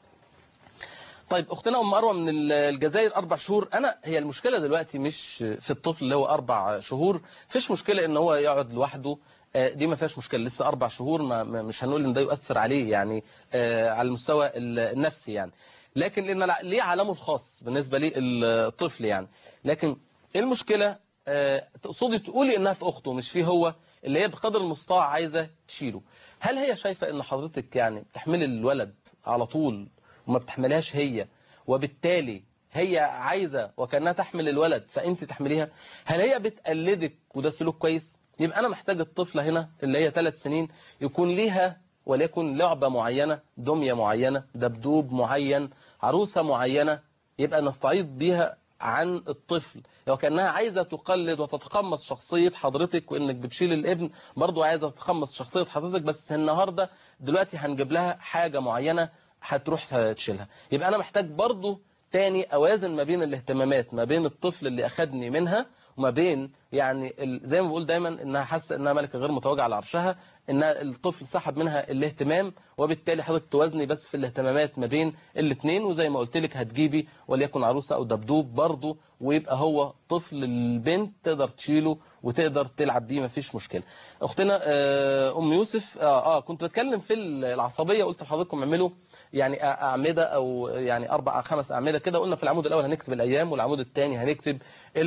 طيب اختنا ام اروى من الجزائر، اربع شهور. انا هي المشكله دلوقتي مش في الطفل اللي هو اربع شهور، فيش مشكله ان هو يقعد لوحده، دي ما فيهاش مشكله، لسه اربع شهور، ما مش هنقول ان ده يؤثر عليه يعني على المستوى النفسي يعني، لكن لان ليه عالمه الخاص بالنسبه للطفل يعني. لكن المشكله تقصدي تقولي انها في اخته مش فيه هو، اللي هي بقدر المستطاع عايزه تشيله. هل هي شايفه ان حضرتك يعني بتحملي الولد على طول وما بتحملهاش هي، وبالتالي هي عايزة وكأنها تحمل الولد فأنت تحمليها؟ هل هي بتقلدك وده سلوك كويس؟ يبقى أنا محتاج الطفلة هنا اللي هي ثلاث سنين يكون ليها وليكن لعبة معينة، دمية معينة، دبدوب معين، عروسة معينة، يبقى نستعيض بيها عن الطفل. لو كأنها عايزة تقلد وتتقمص شخصية حضرتك، وإنك بتشيل الابن برضو عايزة تتقمص شخصية حضرتك، بس النهاردة دلوقتي هنجيب لها حاجة معينة هتروح تشيلها. يبقى أنا محتاج برضو تاني أوازن ما بين الاهتمامات، ما بين الطفل اللي أخدني منها وما بين يعني زي ما بقول دايما إنها حاسة إنها ملكة غير متوجعة على عرشها، إن الطفل سحب منها الاهتمام، وبالتالي حضرتك توازني بس في الاهتمامات ما بين الاثنين. وزي ما قلت لك هتجيبي وليكن عروسة أو دبدوب برضو، ويبقى هو طفل البنت تقدر تشيله وتقدر تلعب بيه، مفيش مشكلة. أختنا أم يوسف، آه, آه كنت بتكلم في العصبية، قلت لحضراتكم اعملوا يعني أعمدة أو يعني أربع خمس أعمدة كده. قلنا في العمود الأول هنكتب الأيام، والعمود الثاني هنكتب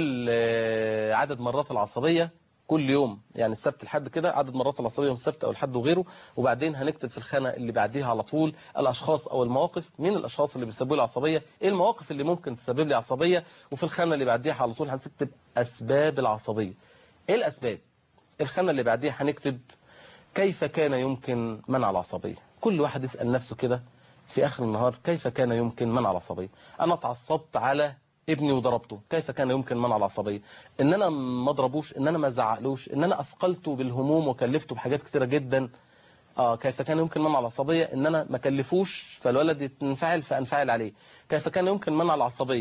عدد مرات العصبية كل يوم، يعني السبت الحد كده عدد مرات العصبية من السبت أو الحد وغيره. وبعدين هنكتب في الخانة اللي بعديها على طول الأشخاص أو المواقف، مين الأشخاص اللي بيسببوا لي عصبية، إيه المواقف اللي ممكن تسبب لي عصبية. وفي الخانة اللي بعديها على طول هنكتب أسباب العصبية، إيه الأسباب. الخانة اللي بعديها هنكتب كيف كان يمكن منع العصبية. كل واحد يسأل نفسه كده في آخر النهار، كيف كان يمكن منع العصبية؟ أنا اتعصبت على ابني وضربته، كيف كان يمكن منع العصبية؟ إن أنا ما ضربوش، إن أنا ما زعقلوش، إن أنا أثقلته بالهموم وكلفته بحاجات كتيرة جدا، آه كيف كان يمكن منع العصبية؟ إن أنا ما كلفوش فالولد يتنفعل فأنفعل عليه. كيف كان يمكن منع العصبية؟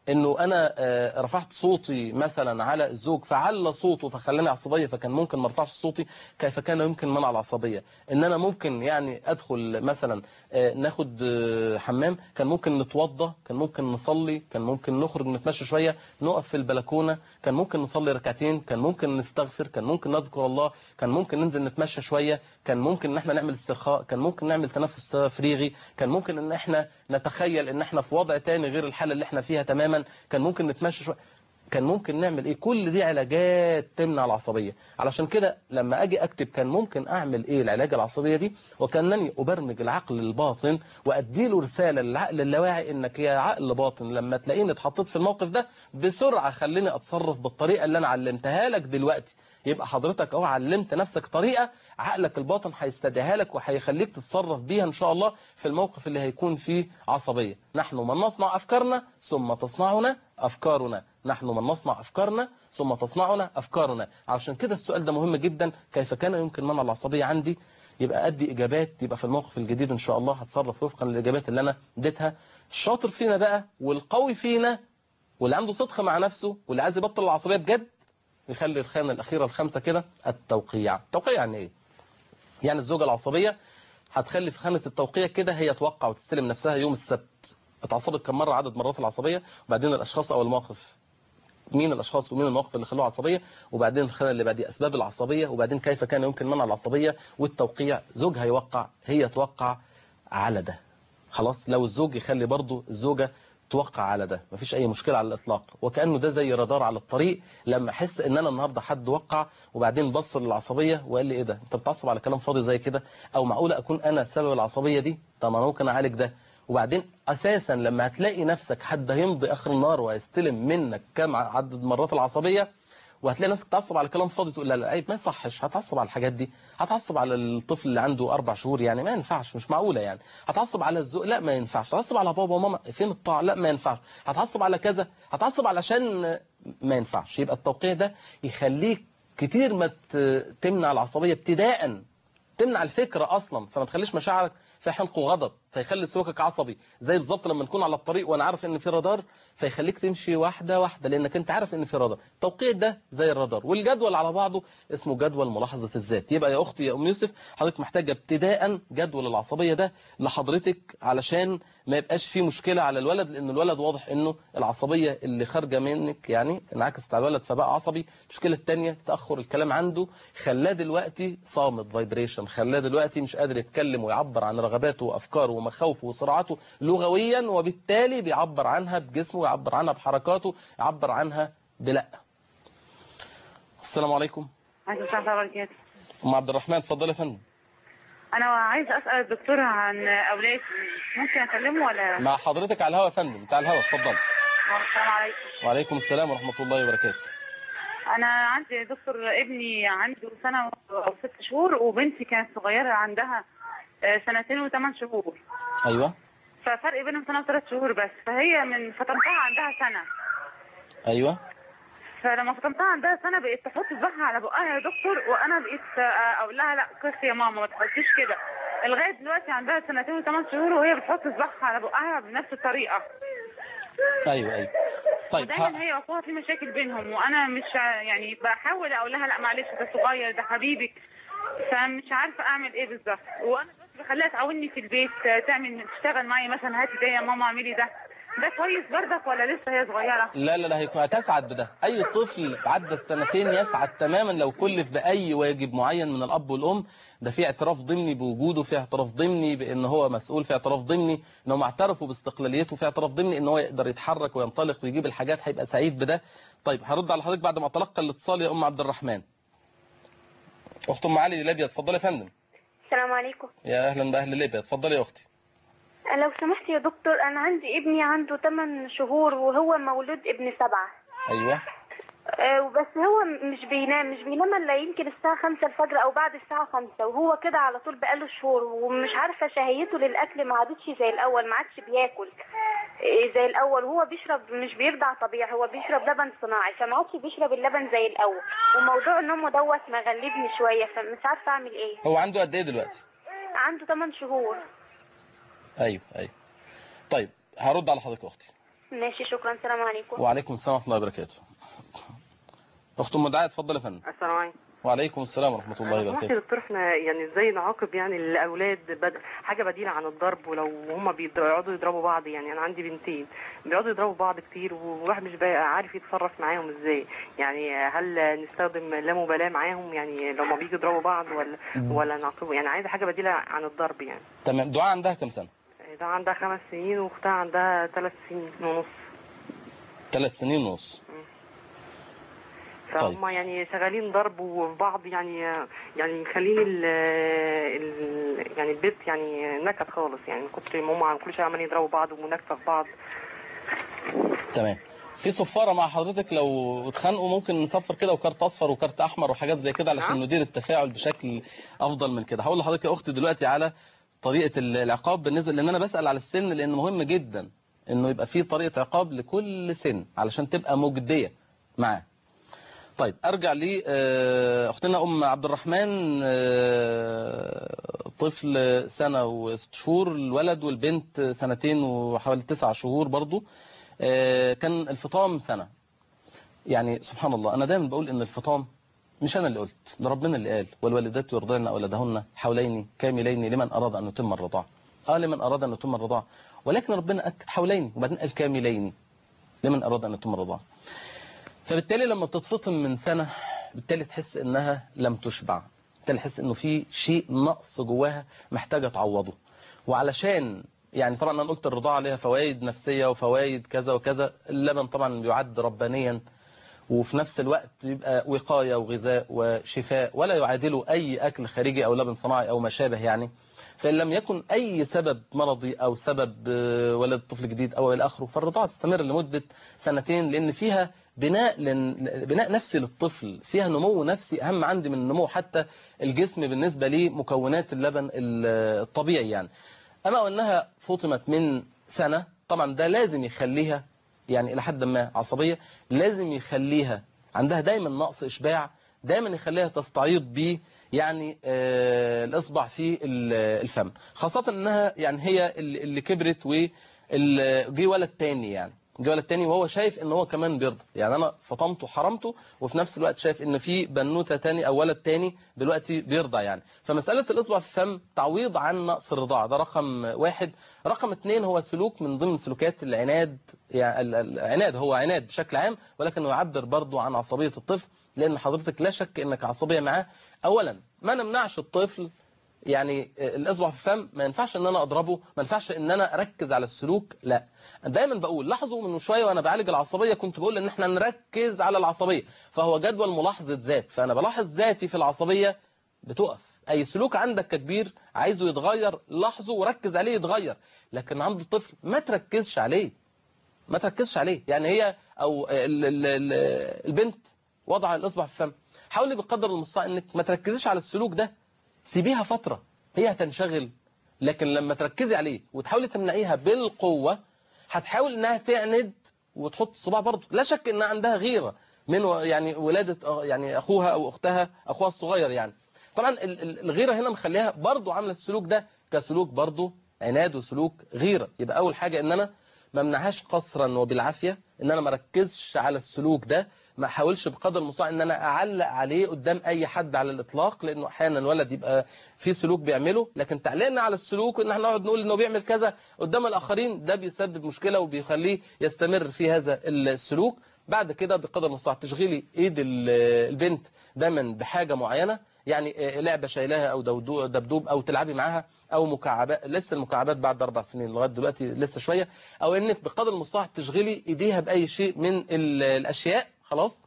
انه انا رفعت صوتي مثلا على الزوج فعلى صوته فخلاني عصبيه فكان ممكن ما ارفعش صوتي، كيف كان يمكن منع العصبيه. ان انا ممكن يعني ادخل مثلا ناخد حمام، كان ممكن نتوضى، كان ممكن نصلي، كان ممكن نخرج نتمشى شويه، نقف في البلكونه، كان ممكن نصلي ركعتين، كان ممكن نستغفر، كان ممكن نذكر الله، كان ممكن ننزل نتمشى شويه، كان ممكن ان احنا نعمل استرخاء، كان ممكن نعمل تنفس تفريغي، كان ممكن ان احنا نتخيل ان احنا في وضع تاني غير الحاله اللي احنا فيها تماما، كان ممكن نتمشى شويه، كان ممكن نعمل ايه. كل دي علاجات تمنع العصبيه. علشان كده لما اجي اكتب كان ممكن اعمل ايه العلاج العصبيه دي، وكانني ابرمج العقل الباطن وادي له رساله للعقل اللاواعي انك يا عقل باطن لما تلاقيني اتحطيت في الموقف ده بسرعه خليني اتصرف بالطريقه اللي انا علمتها لك دلوقتي. يبقى حضرتك اهو علمت نفسك طريقه عقلك الباطن هيستدعيها لك وهيخليك تتصرف بيها ان شاء الله في الموقف اللي هيكون فيه عصبيه. نحن من نصنع افكارنا ثم تصنعنا افكارنا، نحن من نصنع افكارنا ثم تصنعنا افكارنا. علشان كده السؤال ده مهم جدا، كيف كان يمكن منع العصبيه عندي؟ يبقى ادي اجابات، يبقى في الموقف الجديد ان شاء الله هتصرف وفقا للاجابات اللي انا اديتها. الشاطر فينا بقى والقوي فينا واللي عنده صدق مع نفسه واللي عايز يبطل العصبيه بجد يخلي الخانه الاخيره الخامسه كده التوقيع. التوقيع يعني ايه؟ يعني الزوجه العصبيه هتخلي في خانه التوقيع كده هي توقع وتستلم نفسها يوم السبت اتعصبت كم مره، عدد مرات العصبيه، وبعدين الاشخاص او المواقف، مين الاشخاص ومين المواقف اللي خلوها عصبيه، وبعدين الخانه اللي بعديها اسباب العصبيه، وبعدين كيف كان يمكن منع العصبيه، والتوقيع. زوجها يوقع، هي توقع على ده. خلاص، لو الزوج يخلي برضه الزوجه توقع على ده، مفيش اي مشكله على الاطلاق، وكانه ده زي رادار على الطريق. لما احس ان انا النهارده حد وقع وبعدين بص للعصبيه وقال لي ايه ده، انت بتعصب على كلام فاضي زي كده، او معقوله اكون انا سبب العصبيه دي؟ طب انا ممكن اعالج ده. وبعدين اساسا لما هتلاقي نفسك حد هيمضي اخر النار وهيستلم منك كم عدد مرات العصبيه، وهتلاقي نفسك تعصب على كلام فاضي، تقول لا لا عيب ما يصحش، هتعصب على الحاجات دي، هتعصب على الطفل اللي عنده اربع شهور يعني ما ينفعش، مش معقوله يعني، هتعصب على الذوق لا ما ينفعش، هتعصب على بابا وماما فين الطاعه لا ما ينفعش، هتعصب على كذا، هتعصب علشان ما ينفعش. يبقى التوقيع ده يخليك كتير ما تمنع العصبيه ابتداء، تمنع الفكره اصلا، فما تخليش مشاعرك في حنق وغضب فيخلي سلوكك عصبي. زي بالظبط لما نكون على الطريق وانا عارف ان في رادار فيخليك تمشي واحده واحده لانك انت عارف ان في رادار. التوقيع ده زي الرادار، والجدول على بعضه اسمه جدول ملاحظه الذات. يبقى يا اختي يا ام يوسف حضرتك محتاجه ابتداء جدول العصبيه ده لحضرتك علشان ما يبقاش في مشكله على الولد، لان الولد واضح انه العصبيه اللي خارجه منك يعني انعكست على الولد فبقى عصبي. المشكله الثانيه تاخر الكلام عنده خلاه دلوقتي صامت فايبريشن، خلاه دلوقتي مش قادر يتكلم ويعبر عن رغباته وافكاره ومخاوفه وصراعاته لغويا، وبالتالي بيعبر عنها بجسمه، يعبر عنها بحركاته، يعبر عنها بلا. السلام عليكم. عليكم السلام ورحمة الله وبركاته. ام عبد الرحمن اتفضلي يا فندم. انا عايزه اسال الدكتور عن اولادي، ممكن اكلمه ولا؟ مع حضرتك على الهواء يا فندم، بتاع الهواء اتفضلي. السلام عليكم. وعليكم السلام ورحمه الله وبركاته. انا عندي دكتور ابني عنده سنه او ست شهور، وبنتي كانت صغيره عندها سنتين وثمان شهور. ايوه. ففرق بينهم سنه وثلاث شهور بس، فهي من فطمتها عندها سنه. ايوه. فلما فطمتها عندها سنه بقيت تحط صباعها على بقها يا دكتور، وانا بقيت اقول لها لا كفي يا ماما ما تحطيش كده. لغايه دلوقتي عندها سنتين وثمان شهور وهي بتحط صباعها على بقها بنفس الطريقه. ايوه ايوه. طيب ودايما هي واخوها في مشاكل بينهم، وانا مش يعني بحاول اقول لها لا معلش ده صغير ده حبيبك، فمش عارفه اعمل ايه بالظبط. وانا بس بخليها تعاوني في البيت، تعمل تشتغل معايا مثلا، هاتي ده يا ماما اعملي ده. ده كويس برضك ولا لسه هي صغيره؟ لا لا لا هيكون هتسعد بده. اي طفل عدى السنتين يسعد تماما لو كلف باي واجب معين من الاب والام. ده في اعتراف ضمني بوجوده، في اعتراف ضمني بان هو مسؤول، في اعتراف ضمني ان هم اعترفوا باستقلاليته، في اعتراف ضمني ان هو يقدر يتحرك وينطلق ويجيب الحاجات، هيبقى سعيد بده. طيب هرد على حضرتك بعد ما اتلقى الاتصال يا ام عبد الرحمن. اخت ام علي ليبيا اتفضلي يا فندم. السلام عليكم. يا اهلا باهل ليبيا اتفضلي يا اختي. لو سمحت يا دكتور، انا عندي ابني عنده ثمانية شهور وهو مولود ابن سبعة. ايوه. أه وبس هو مش بينام مش بينام الا يمكن الساعة خمسة الفجر او بعد الساعة خمسة، وهو كده على طول بقاله شهور، ومش عارفة شهيته للاكل ما عادتش زي الاول، ما عادش بياكل زي الاول، وهو بيشرب مش بيرضع طبيعي، هو بيشرب لبن صناعي، فما عادش بيشرب اللبن زي الاول، وموضوع نومه دوت مغلبني شوية، فمش عارفة اعمل ايه. هو عنده قد ايه دلوقتي؟ عنده ثمانية شهور. ايوه ايوه. طيب هرد على حضرتك يا اختي. ماشي، شكرا، السلام عليكم. وعليكم السلام ورحمة الله وبركاته. أخت أم دعاء اتفضل يا فندم. السلام عليكم. وعليكم السلام ورحمة الله أنا وبركاته. دكتور، احنا يعني ازاي نعاقب يعني الاولاد بد... حاجه بديله عن الضرب، ولو هم بيقعدوا يضربوا بعض؟ يعني انا عندي بنتين بيقعدوا يضربوا بعض كتير، وواحد مش بقى عارف يتصرف معاهم ازاي. يعني هل نستخدم لا مبالاه معاهم يعني لما بيجوا يضربوا بعض، ولا ولا نعاقبهم؟ يعني عايزه حاجه بديله عن الضرب يعني. تمام. دعاء عندها كم سنة؟ ده عندها خمس سنين واختها عندها ثلاث سنين ونص. ثلاث سنين ونص. فهم طيب. يعني شغالين ضرب وبعض، يعني يعني مخلين ال ال يعني البيت يعني نكد خالص، يعني من كتر ما هم كل شويه عمالين يضربوا بعض ومناكفه في بعض. تمام. في صفاره مع حضرتك، لو اتخانقوا ممكن نصفر كده وكارت اصفر وكارت احمر وحاجات زي كده علشان ندير التفاعل بشكل افضل من كده. هقول لحضرتك يا اختي دلوقتي على طريقه العقاب بالنسبه، لان انا بسال على السن لان مهم جدا انه يبقى في طريقه عقاب لكل سن علشان تبقى مجديه معاه. طيب ارجع لي اختنا ام عبد الرحمن، طفل سنه وست شهور، الولد والبنت سنتين وحوالي تسع شهور برضو. كان الفطام سنه. يعني سبحان الله، انا دايما بقول ان الفطام مش انا اللي قلت، ده ربنا اللي قال والوالدات يرضعن اولادهن حولين كاملين لمن اراد ان يتم الرضاعه. اه لمن اراد ان يتم الرضاعه، ولكن ربنا اكد حولين وبعدين قال كاملين لمن اراد ان يتم الرضاعه. فبالتالي لما بتتفطم من سنة بالتالي تحس انها لم تشبع، بالتالي تحس انه في شيء نقص جواها محتاجة تعوضه. وعلشان يعني طبعا انا قلت الرضاعة لها فوائد نفسية وفوائد كذا وكذا، اللبن طبعا يعد ربانيا وفي نفس الوقت يبقى وقاية وغذاء وشفاء ولا يعادله اي اكل خارجي او لبن صناعي او ما شابه يعني. فإن لم يكن أي سبب مرضي أو سبب ولد طفل جديد أو إلى آخره، فالرضاعة تستمر لمدة سنتين، لأن فيها بناء لن... بناء نفسي للطفل، فيها نمو نفسي أهم عندي من النمو حتى الجسم بالنسبة لمكونات اللبن الطبيعي يعني. أما أنها فطمت من سنة، طبعا ده لازم يخليها يعني إلى حد ما عصبية، لازم يخليها عندها دايما نقص إشباع، دايما يخليها تستعيض بيه يعني آه الإصبع في الفم، خاصة أنها يعني هي اللي كبرت وجي ولد تاني يعني جه ولد تاني وهو شايف ان هو كمان بيرضى. يعني انا فطمته حرمته وفي نفس الوقت شايف ان في بنوته تاني او ولد تاني دلوقتي بيرضى يعني. فمساله الاصبع في الفم تعويض عن نقص الرضاعه، ده رقم واحد. رقم اتنين هو سلوك من ضمن سلوكات العناد، يعني العناد هو عناد بشكل عام ولكنه يعبر برضه عن عصبيه الطفل، لان حضرتك لا شك انك عصبيه معاه. اولا ما نمنعش الطفل يعني الاصبع في الفم، ما ينفعش ان انا اضربه، ما ينفعش ان انا اركز على السلوك، لا. دايما بقول لاحظوا من شويه وانا بعالج العصبيه كنت بقول ان احنا نركز على العصبيه، فهو جدول ملاحظه ذات، فانا بلاحظ ذاتي في العصبيه بتقف. اي سلوك عندك ككبير عايزه يتغير لاحظه وركز عليه يتغير، لكن عند الطفل ما تركزش عليه، ما تركزش عليه. يعني هي او ال ال ال البنت وضع الاصبع في الفم، حاولي بقدر المستطاع انك ما تركزيش على السلوك ده، سيبيها فترة هي هتنشغل. لكن لما تركزي عليه وتحاولي تمنعيها بالقوة هتحاول انها تعند وتحط صباع برضه. لا شك ان عندها غيرة من يعني ولادة يعني اخوها او اختها اخوها الصغير يعني. طبعا الغيرة هنا مخليها برضه عاملة السلوك ده كسلوك برضه عناد وسلوك غيرة. يبقى اول حاجة ان انا ما منعهاش قصرا وبالعافية، ان انا ما ركزش على السلوك ده، ما احاولش بقدر المستطاع ان انا اعلق عليه قدام اي حد على الاطلاق، لانه احيانا الولد يبقى في سلوك بيعمله لكن تعليقنا على السلوك وان احنا نقعد نقول انه بيعمل كذا قدام الاخرين ده بيسبب مشكله وبيخليه يستمر في هذا السلوك. بعد كده بقدر المستطاع تشغيلي ايد البنت دايما بحاجه معينه، يعني لعبه شايلاها او دبدوب او تلعبي معاها او مكعبات، لسه المكعبات بعد اربع سنين لغايه دلوقتي لسه شويه، او انك بقدر المستطاع تشغلي ايديها باي شيء من الاشياء خلاص.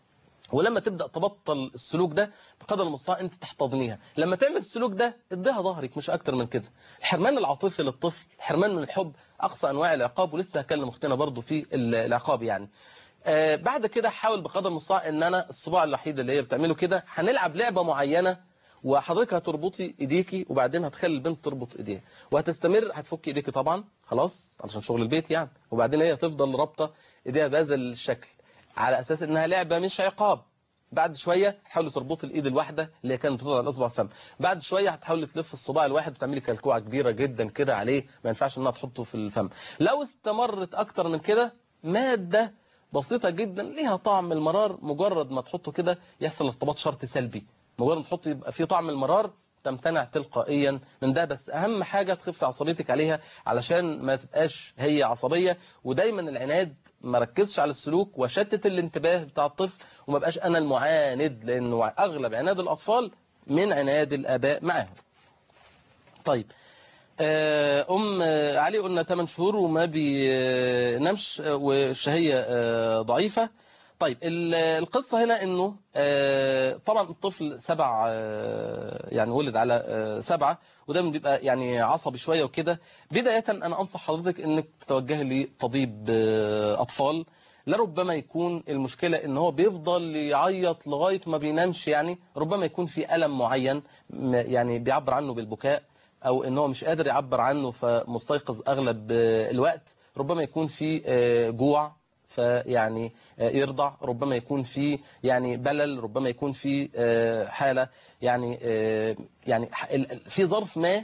ولما تبدأ تبطل السلوك ده بقدر المستطاع انت تحتضنيها. لما تعمل السلوك ده اديها ظهرك مش اكتر من كده. الحرمان العاطفي للطفل، الحرمان من الحب، اقصى انواع العقاب، ولسه هكلم اختنا برضو في العقاب يعني. آه بعد كده حاول بقدر المستطاع ان انا الصباع الوحيد اللي هي بتعمله كده هنلعب لعبة معينة، وحضرتك هتربطي ايديكي وبعدين هتخلي البنت تربط ايديها وهتستمر، هتفكي ايديكي طبعا خلاص علشان شغل البيت يعني، وبعدين هي تفضل رابطه ايديها بهذا الشكل على اساس انها لعبه مش عقاب. بعد شويه هتحاولي تربطي الايد الواحده اللي هي كانت بتوضع الاصبع في الفم، بعد شويه هتحاولي تلف الصباع الواحد وتعملي كلكوعه كبيره جدا كده عليه، ما ينفعش انها تحطه في الفم. لو استمرت اكتر من كده، ماده بسيطه جدا ليها طعم المرار، مجرد ما تحطه كده يحصل ارتباط شرطي سلبي، مجرد ما تحطه يبقى فيه طعم المرار تمتنع تلقائيا من ده. بس اهم حاجه تخف عصبيتك عليها علشان ما تبقاش هي عصبيه. ودايما العناد ما ركزش على السلوك وشتت الانتباه بتاع الطفل، وما بقاش انا المعاند، لانه اغلب عناد الاطفال من عناد الاباء معاهم. طيب ام علي قلنا ثمانية شهور وما بينامش والشهيه ضعيفه. طيب القصة هنا انه طبعا الطفل سبع يعني ولد على سبعة، وده بيبقى يعني عصبي شوية وكده. بداية انا انصح حضرتك انك تتوجهي لطبيب اطفال، لربما يكون المشكلة ان هو بيفضل يعيط لغاية ما بينامش، يعني ربما يكون في ألم معين يعني بيعبر عنه بالبكاء، او ان هو مش قادر يعبر عنه فمستيقظ اغلب الوقت، ربما يكون في جوع فيعني يرضع، ربما يكون في يعني بلل، ربما يكون في حالة يعني يعني في ظرف ما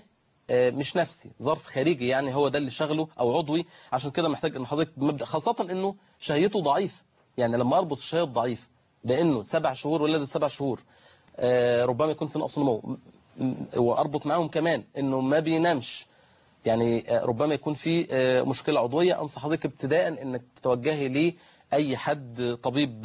مش نفسي، ظرف خارجي يعني هو ده اللي شغله او عضوي. عشان كده محتاج ان حضرتك بمبدأ، خاصة انه شهيته ضعيف. يعني لما اربط الشهية الضعيف بانه سبع شهور ولد سبع شهور ربما يكون في نقص نمو، واربط معاهم كمان انه ما بينامش، يعني ربما يكون في مشكلة عضوية، أنصح حضرتك ابتداء أنك تتوجهي لأي حد طبيب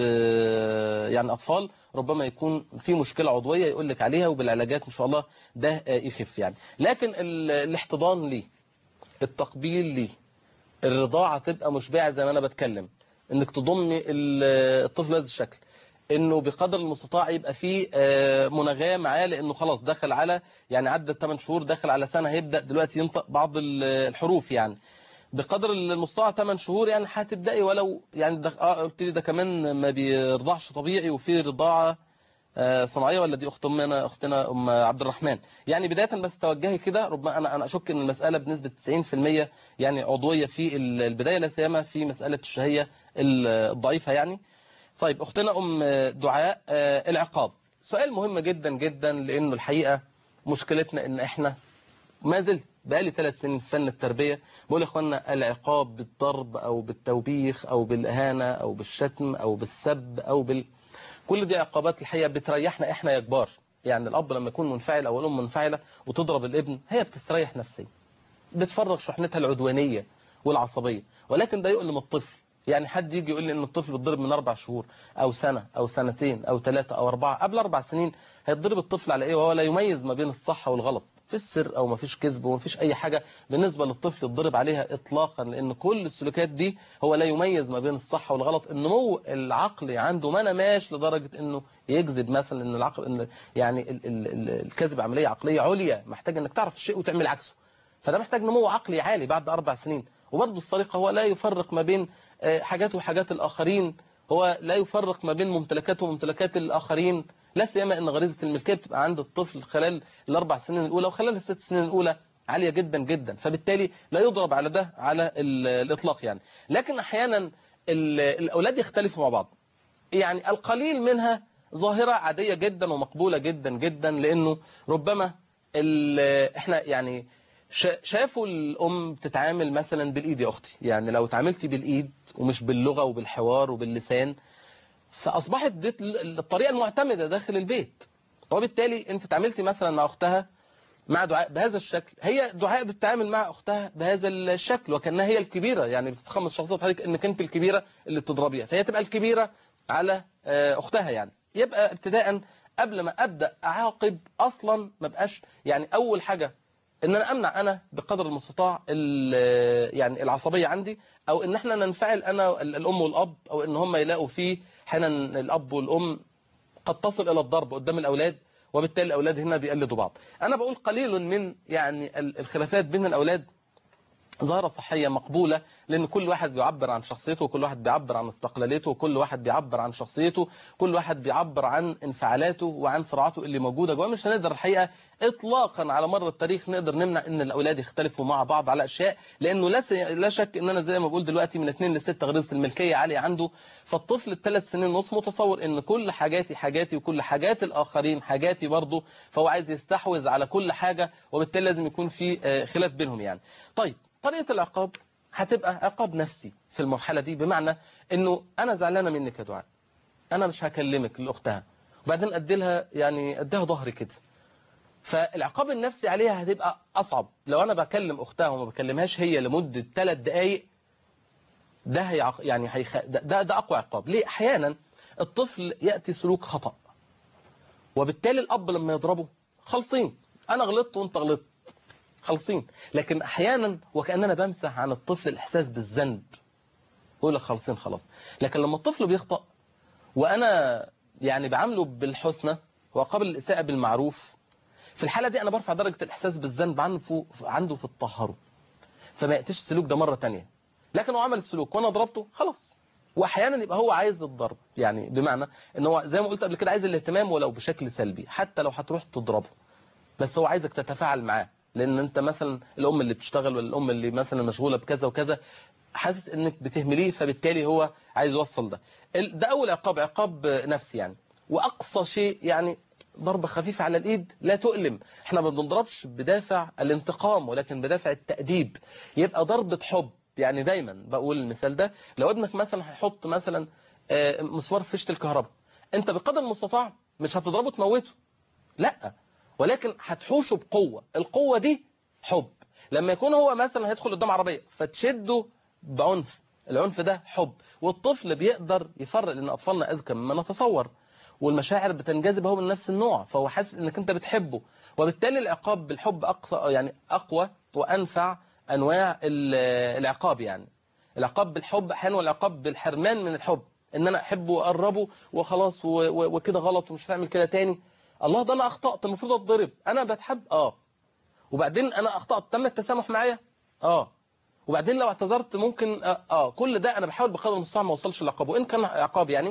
يعني أطفال، ربما يكون في مشكلة عضوية يقول لك عليها، وبالعلاجات إن شاء الله ده يخف يعني. لكن الاحتضان ليه، التقبيل ليه، الرضاعة تبقى مشبعة زي ما أنا بتكلم، أنك تضمي الطفل بهذا الشكل، انه بقدر المستطاع يبقى فيه مناغاه معاه، لانه خلاص دخل على يعني عدى ثمانية شهور، دخل على سنه، هيبدا دلوقتي ينطق بعض الحروف. يعني بقدر المستطاع ثمانية شهور يعني هتبداي، ولو يعني ده اه قلت لي ده كمان ما بيرضعش طبيعي وفي رضاعه صناعيه، ولا دي اخت امنا اختنا ام عبد الرحمن. يعني بدايه بس توجهي كده، ربما انا انا اشك ان المساله بنسبه تسعين في المية يعني عضويه في البدايه، لا سيما في مساله الشهيه الضعيفه يعني. طيب أختنا أم دعاء، العقاب سؤال مهم جدا جدا، لأنه الحقيقة مشكلتنا إن إحنا ما زلت بقالي ثلاث سنين في فن التربية بقول يا إخوانا العقاب بالضرب أو بالتوبيخ أو بالإهانة أو بالشتم أو بالسب أو بال كل دي عقابات الحقيقة بتريحنا إحنا يا كبار. يعني الأب لما يكون منفعل أو الأم منفعلة وتضرب الابن، هي بتستريح نفسيا، بتفرغ شحنتها العدوانية والعصبية، ولكن ده يؤلم الطفل. يعني حد يجي يقول لي ان الطفل بيتضرب من اربع شهور او سنه او سنتين او ثلاثه او اربعه، قبل اربع سنين هيتضرب الطفل على ايه وهو لا يميز ما بين الصح والغلط، في السر او ما فيش كذب وما فيش اي حاجه بالنسبه للطفل يتضرب عليها اطلاقا، لان كل السلوكيات دي هو لا يميز ما بين الصح والغلط. النمو العقلي عنده ما نماش لدرجه انه يكذب مثلا، ان العقل إن يعني ال ال ال الكذب عمليه عقليه عليا، محتاج انك تعرف الشيء وتعمل عكسه، فده محتاج نمو عقلي عالي بعد اربع سنين. وبرضه الطريقه هو لا يفرق ما بين حاجاته وحاجات الآخرين، هو لا يفرق ما بين ممتلكاته وممتلكات الآخرين، لا سيما أن غريزة الملكية بتبقى عند الطفل خلال الأربع سنين الأولى وخلال الست سنين الأولى عالية جدا جدا، فبالتالي لا يضرب على ده على الإطلاق يعني. لكن أحيانا الأولاد يختلفوا مع بعض، يعني القليل منها ظاهرة عادية جدا ومقبولة جدا جدا، لأنه ربما احنا يعني شافوا الأم بتتعامل مثلا بالإيد يا أختي، يعني لو تعاملتي بالإيد ومش باللغة وبالحوار وباللسان، فأصبحت دي الطريقة المعتمدة داخل البيت، وبالتالي أنت تعاملتي مثلا مع أختها مع دعاء بهذا الشكل، هي دعاء بتتعامل مع أختها بهذا الشكل وكأنها هي الكبيرة، يعني بتتخمس شخصية حضرتك أنك أنت الكبيرة اللي بتضربيها، فهي تبقى الكبيرة على أختها. يعني يبقى ابتداء قبل ما أبدأ أعاقب أصلا ما بقاش يعني أول حاجة ان انا امنع انا بقدر المستطاع يعني العصبيه عندي، او ان احنا ننفعل انا الام والاب، او ان هم يلاقوا فيه حينا الاب والام قد تصل الى الضرب قدام الاولاد، وبالتالي الاولاد هنا بيقلدوا بعض. انا بقول قليل من يعني الخلافات بين الاولاد ظاهرة صحية مقبولة، لأن كل واحد بيعبر عن شخصيته، وكل واحد بيعبر عن استقلاليته، وكل واحد بيعبر عن شخصيته، كل واحد بيعبر عن انفعالاته وعن صراعاته اللي موجودة جواه. مش هنقدر الحقيقة إطلاقا على مر التاريخ نقدر نمنع إن الأولاد يختلفوا مع بعض على أشياء، لأنه لا شك إن أنا زي ما بقول دلوقتي من اثنين لستة غريزة الملكية عالية عنده. فالطفل الثلاث سنين ونص متصور إن كل حاجاتي حاجاتي وكل حاجات الآخرين حاجاتي برضه، فهو عايز يستحوذ على كل حاجة، وبالتالي لازم يكون في خلاف بينهم يعني. طيب طريقة العقاب هتبقى عقاب نفسي في المرحلة دي، بمعنى انه انا زعلانة منك يا دعاء، انا مش هكلمك لاختها، وبعدين ادي لها يعني اديها ظهري كده. فالعقاب النفسي عليها هتبقى اصعب. لو انا بكلم اختها وما بكلمهاش هي لمدة ثلاث دقائق، ده هي يعني هيخ... ده, ده ده اقوى عقاب. ليه؟ احيانا الطفل ياتي سلوك خطأ، وبالتالي الاب لما يضربه خلصين، انا غلطت وانت غلطت خلصين. لكن احيانا وكأننا بمسح عن الطفل الاحساس بالذنب، يقول لك خلصين خلاص. لكن لما الطفل بيخطأ وانا يعني بعامله بالحسنى وقبل الاساءة بالمعروف، في الحالة دي انا برفع درجة الاحساس بالذنب عنده عنده في الطهر، فما يأتيش السلوك ده مرة تانية. لكن هو عمل السلوك وانا ضربته خلاص. واحيانا يبقى هو عايز الضرب، يعني بمعنى ان هو زي ما قلت قبل كده عايز الاهتمام ولو بشكل سلبي، حتى لو هتروح تضربه بس هو عايزك تتفاعل معاه، لان انت مثلا الام اللي بتشتغل ولا الام اللي مثلا مشغوله بكذا وكذا، حاسس انك بتهمليه، فبالتالي هو عايز يوصل ده. ده اول عقاب، عقاب نفسي يعني. واقصى شيء يعني ضربه خفيفه على الايد لا تؤلم. احنا ما بنضربش بدافع الانتقام ولكن بدافع التأديب، يبقى ضربه حب. يعني دايما بقول المثال ده، لو ابنك مثلا هيحط مثلا مسمار في فيشه الكهرباء، انت بقدر المستطاع مش هتضربه تموته، لا، ولكن هتحوشه بقوة. القوة دي حب. لما يكون هو مثلا هيدخل قدام عربية فتشده بعنف، العنف ده حب. والطفل بيقدر يفرق، لأن أطفالنا أذكى مما نتصور، والمشاعر بتنجذب هو من نفس النوع، فهو حاسس إنك أنت بتحبه. وبالتالي العقاب بالحب أقوى، يعني أقوى وأنفع أنواع العقاب. يعني العقاب بالحب أحيانا، والعقاب بالحرمان من الحب، إن أنا أحبه وأقربه وخلاص وكده غلط ومش هعمل كده تاني. الله، ده انا اخطأت المفروض اتضرب، انا بتحب اه وبعدين انا اخطأت تم التسامح معايا اه وبعدين لو اعتذرت ممكن اه, آه. كل ده انا بحاول بقدر المستطاع ما اوصلش للعقاب، وان كان عقاب يعني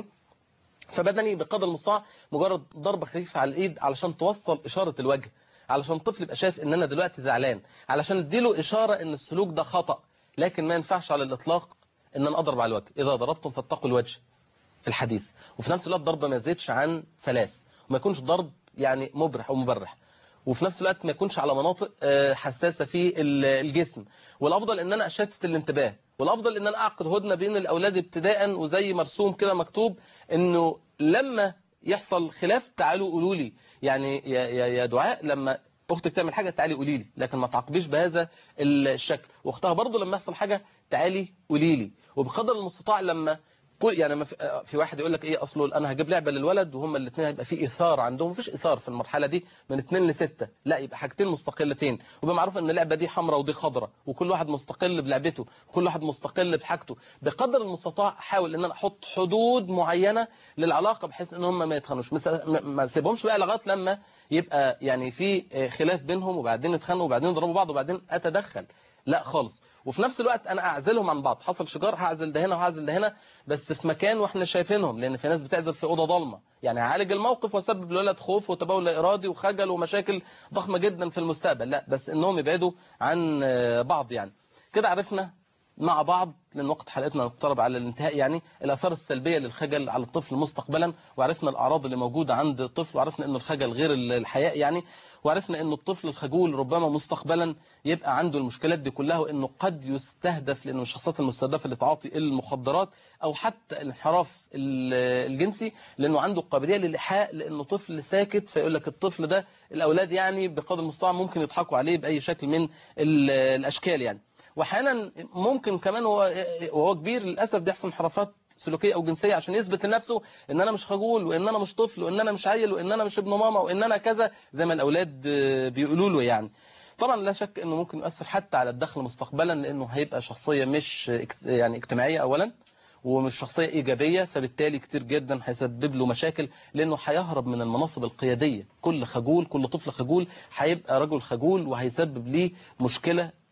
فبدني بقدر المستطاع مجرد ضربه خفيفه على الايد علشان توصل اشاره الوجه، علشان الطفل يبقى شايف ان انا دلوقتي زعلان، علشان اديله اشاره ان السلوك ده خطأ. لكن ما ينفعش على الاطلاق ان انا اضرب على الوجه. اذا ضربتم فاتقوا الوجه في الحديث. وفي نفس الوقت ضربه ما يزيدش عن ثلاث، وما يكونش ضرب يعني مبرح او مبرح، وفي نفس الوقت ما يكونش على مناطق حساسة في الجسم. والافضل ان انا اشتت الانتباه، والافضل ان انا اعقد هدنه بين الاولاد ابتداء، وزي مرسوم كده مكتوب انه لما يحصل خلاف تعالوا قولوا لي، يعني يا يا دعاء لما اختك تعمل حاجه تعالي قولي لي، لكن ما تعاقبيش بهذا الشكل. واختها برضه لما يحصل حاجه تعالي قولي لي. وبقدر المستطاع لما يعني في واحد يقول لك ايه اصله انا هجيب لعبه للولد وهما الاثنين هيبقى في اثار عندهم، مفيش اثار في المرحله دي من اثنين لستة، لا، يبقى حاجتين مستقلتين، ويبقى معروف ان اللعبه دي حمراء ودي خضراء، وكل واحد مستقل بلعبته، وكل واحد مستقل بحاجته. بقدر المستطاع احاول ان انا احط حدود معينه للعلاقه، بحيث ان هم ما يتخانوش، ما اسيبهمش بقى لغايه لما يبقى يعني في خلاف بينهم وبعدين يتخانقوا وبعدين يضربوا بعض وبعدين اتدخل، لا خالص. وفي نفس الوقت انا اعزلهم عن بعض، حصل شجار هعزل ده هنا وهعزل ده هنا، بس في مكان واحنا شايفينهم، لان في ناس بتعزل في اوضه ضلمه، يعني هعالج الموقف واسبب للولد خوف وتبول لا ارادي وخجل ومشاكل ضخمه جدا في المستقبل، لا، بس انهم يبعدوا عن بعض. يعني كده عرفنا مع بعض، لان وقت حلقتنا اقترب على الانتهاء، يعني الاثار السلبيه للخجل على الطفل مستقبلا، وعرفنا الاعراض اللي موجوده عند الطفل، وعرفنا ان الخجل غير الحياء يعني، وعرفنا ان الطفل الخجول ربما مستقبلا يبقى عنده المشكلات دي كلها، وانه قد يستهدف لانه الشخصيات المستهدفه لتعاطي المخدرات او حتى الانحراف الجنسي، لانه عنده قابليه للايحاء، لانه طفل ساكت، فيقول لك الطفل ده الاولاد يعني بقدر المستطاع ممكن يضحكوا عليه باي شكل من الاشكال يعني. واحيانا ممكن كمان هو وهو كبير للاسف بيحصل انحرافات سلوكيه او جنسيه عشان يثبت لنفسه ان انا مش خجول، وان انا مش طفل، وان انا مش عيل، وان انا مش ابن ماما، وان انا كذا زي ما الاولاد بيقولوا له يعني. طبعا لا شك انه ممكن يؤثر حتى على الدخل مستقبلا، لانه هيبقى شخصيه مش يعني اجتماعيه اولا، ومش شخصيه ايجابيه، فبالتالي كتير جدا هيسبب له مشاكل، لانه هيهرب من المناصب القياديه. كل خجول، كل طفل خجول هيبقى رجل خجول، وهيسبب ليه مشكله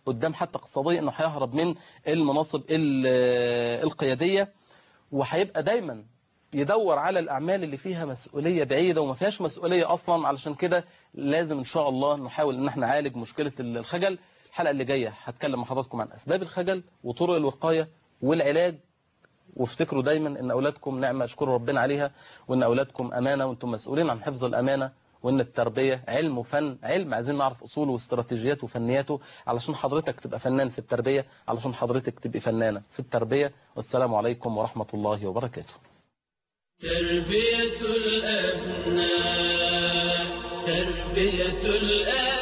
قدام حتى اقتصاديا انه هيهرب من المناصب القيادية، وهيبقى دايما يدور على الأعمال اللي فيها مسؤولية بعيدة وما فيهاش مسؤولية أصلا. علشان كده لازم إن شاء الله نحاول إن احنا نعالج مشكلة الخجل. الحلقة اللي جاية هتكلم مع حضراتكم عن أسباب الخجل وطرق الوقاية والعلاج. وافتكروا دايما إن أولادكم نعمة اشكروا ربنا عليها، وإن أولادكم أمانة وأنتم مسؤولين عن حفظ الأمانة، وإن التربية علم وفن. علم عايزين نعرف أصوله واستراتيجياته وفنياته علشان حضرتك تبقى فنان في التربية، علشان حضرتك تبقى فنانة في التربية. والسلام عليكم ورحمة الله وبركاته. تربية الأبناء تربية الأبناء